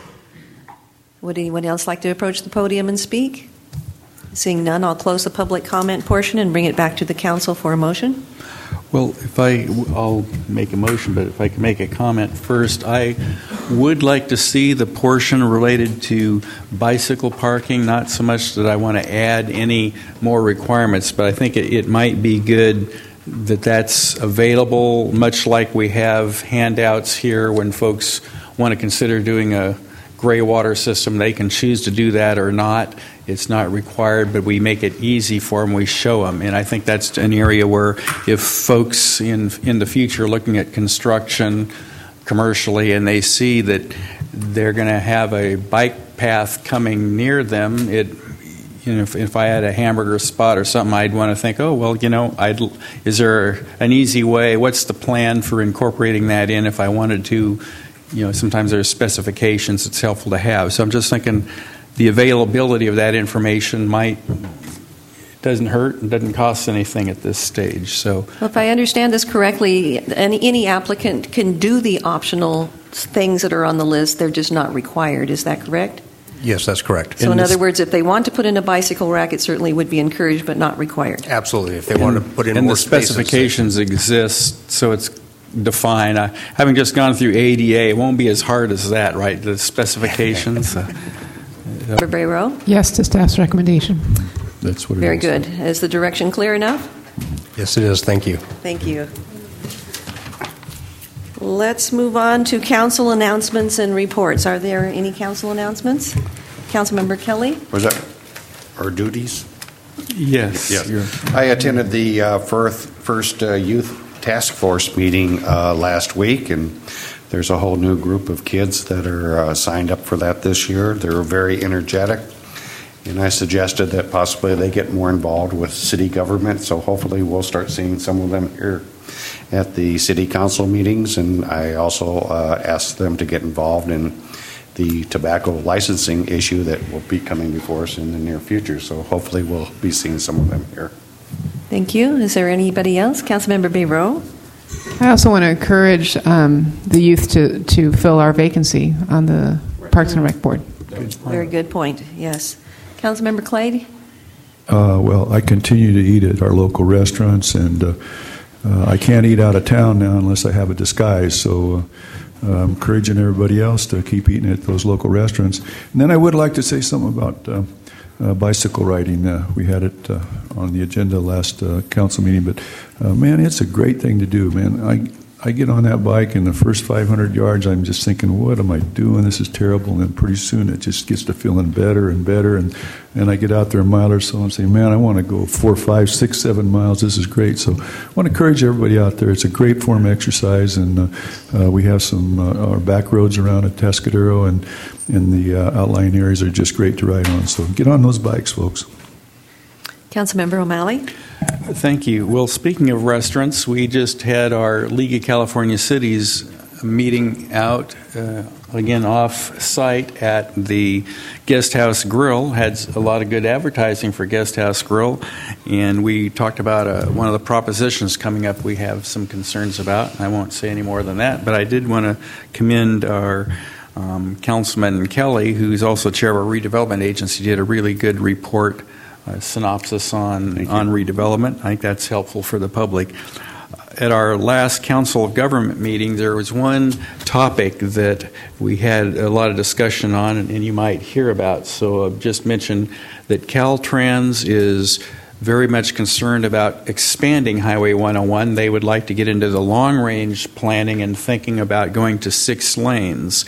Would anyone else like to approach the podium and speak? Seeing none, I'll close the public comment portion and bring it back to the council for a motion. Well, I'll make a motion, but if I can make a comment first, I would like to see the portion related to bicycle parking, not so much that I want to add any more requirements, but I think it might be good that that's available, much like we have handouts here when folks want to consider doing a gray water system. They can choose to do that or not. It's not required, but we make it easy for them. We show them. And I think that's an area where if folks in the future are looking at construction commercially and they see that they're going to have a bike path coming near them, if I had a hamburger spot or something, I'd want to think, is there an easy way? What's the plan for incorporating that in if I wanted to? Sometimes there's specifications it's helpful to have. So I'm just thinking the availability of that information doesn't hurt and doesn't cost anything at this stage. So, well, if I understand this correctly, any applicant can do the optional things that are on the list. They're just not required. Is that correct? Yes, that's correct. So in other words, if they want to put in a bicycle rack, it certainly would be encouraged but not required. Absolutely. If they want to put in and more the specifications exist, so it's defined. Having just gone through ADA, it won't be as hard as that, right? The specifications. Member Béraud? Yes to staff's recommendation. That's what it Very is. good. Is the direction clear enough? Yes, it is. Thank you. Thank you. Let's move on to council announcements and reports. Are there any council announcements? Councilmember Kelly? Was that our duties? Yes. I attended the first youth task force meeting last week, and there's a whole new group of kids that are signed up for that this year. They're very energetic, and I suggested that possibly they get more involved with city government, so hopefully we'll start seeing some of them here at the city council meetings. And I also asked them to get involved in the tobacco licensing issue that will be coming before us in the near future, so hopefully we'll be seeing some of them here. Thank you. Is there anybody else? Councilmember Béraud? I also want to encourage the youth to fill our vacancy on the Parks and Rec Board. Very good point, yes. Councilmember Clay? Well, I continue to eat at our local restaurants, and I can't eat out of town now unless I have a disguise, so I'm encouraging everybody else to keep eating at those local restaurants. And then I would like to say something about bicycle riding. We had it on the agenda last council meeting, but man, it's a great thing to do, man. I get on that bike, and the first 500 yards, I'm just thinking, what am I doing? This is terrible. And then pretty soon it just gets to feeling better and better. And I get out there a mile or so and say, man, I want to go 4, 5, 6, 7 miles. This is great. So I want to encourage everybody out there. It's a great form of exercise. And we have some our back roads around at Atascadero, and the outlying areas are just great to ride on. So get on those bikes, folks. Councilmember O'Malley? Thank you. Well, speaking of restaurants, we just had our League of California Cities meeting out, again, off-site at the Guest House Grill. Had a lot of good advertising for Guest House Grill, and we talked about one of the propositions coming up we have some concerns about. I won't say any more than that, but I did want to commend our Councilman Kelly, who's also chair of our redevelopment agency, did a really good report synopsis on redevelopment. I think that's helpful for the public. At our last Council of Government meeting, there was one topic that we had a lot of discussion on, and you might hear about. So I've just mentioned that Caltrans is very much concerned about expanding Highway 101. They would like to get into the long-range planning and thinking about going to 6 lanes.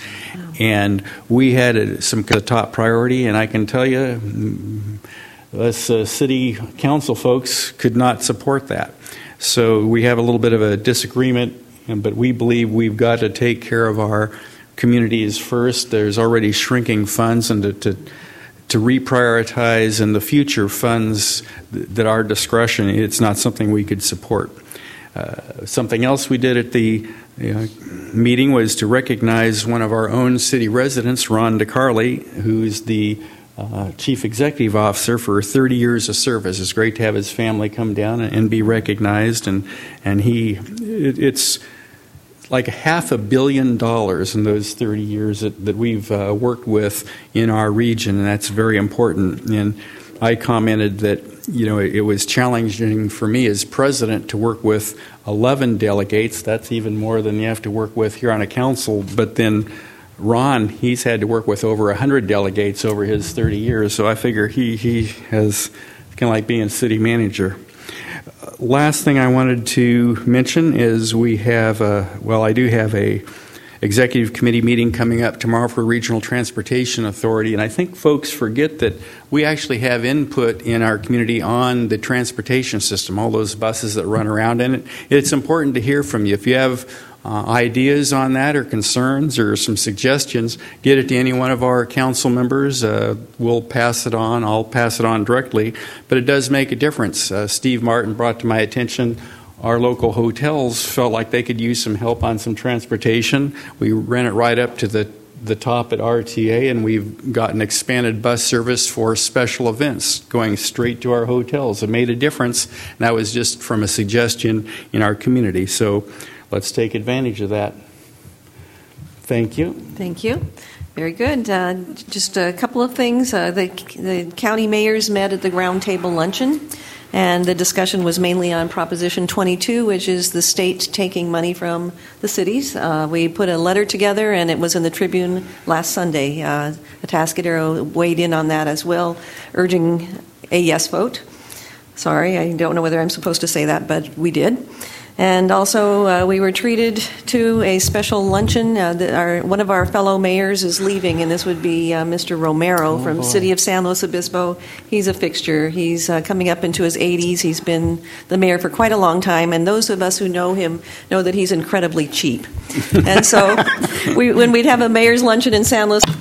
And we had some top priority, and I can tell you, us city council folks could not support that. So we have a little bit of a disagreement, but we believe we've got to take care of our communities first. There's already shrinking funds, and to reprioritize in the future funds that are discretion, it's not something we could support. Something else we did at the meeting was to recognize one of our own city residents, Ron DeCarli, who's the Chief Executive Officer for 30 years of service. It's great to have his family come down and be recognized, and it's like $500 million in those 30 years that we've worked with in our region, and that's very important. And I commented that it was challenging for me as president to work with 11 delegates. That's even more than you have to work with here on a council, but then Ron, he's had to work with over 100 delegates over his 30 years, so I figure he has kind of like being city manager. Last thing I wanted to mention is I do have a executive committee meeting coming up tomorrow for Regional Transportation Authority, and I think folks forget that we actually have input in our community on the transportation system, all those buses that run around in it. It's important to hear from you. If you have ideas on that or concerns or some suggestions, get it to any one of our council members. We'll pass it on. I'll pass it on directly. But it does make a difference. Steve Martin brought to my attention our local hotels felt like they could use some help on some transportation. We ran it right up to the top at RTA, and we've got an expanded bus service for special events going straight to our hotels. It made a difference, and that was just from a suggestion in our community. So let's take advantage of that. Thank you. Thank you. Very good. Just a couple of things. The county mayors met at the round table luncheon, and the discussion was mainly on Proposition 22, which is the state taking money from the cities. We put a letter together, and it was in the Tribune last Sunday. Atascadero weighed in on that as well, urging a yes vote. Sorry, I don't know whether I'm supposed to say that, but we did. And also, we were treated to a special luncheon. One of our fellow mayors is leaving, and this would be Mr. Romero from the City of San Luis Obispo. He's a fixture. He's coming up into his 80s. He's been the mayor for quite a long time, and those of us who know him know that he's incredibly cheap. And so when we'd have a mayor's luncheon in San Luis,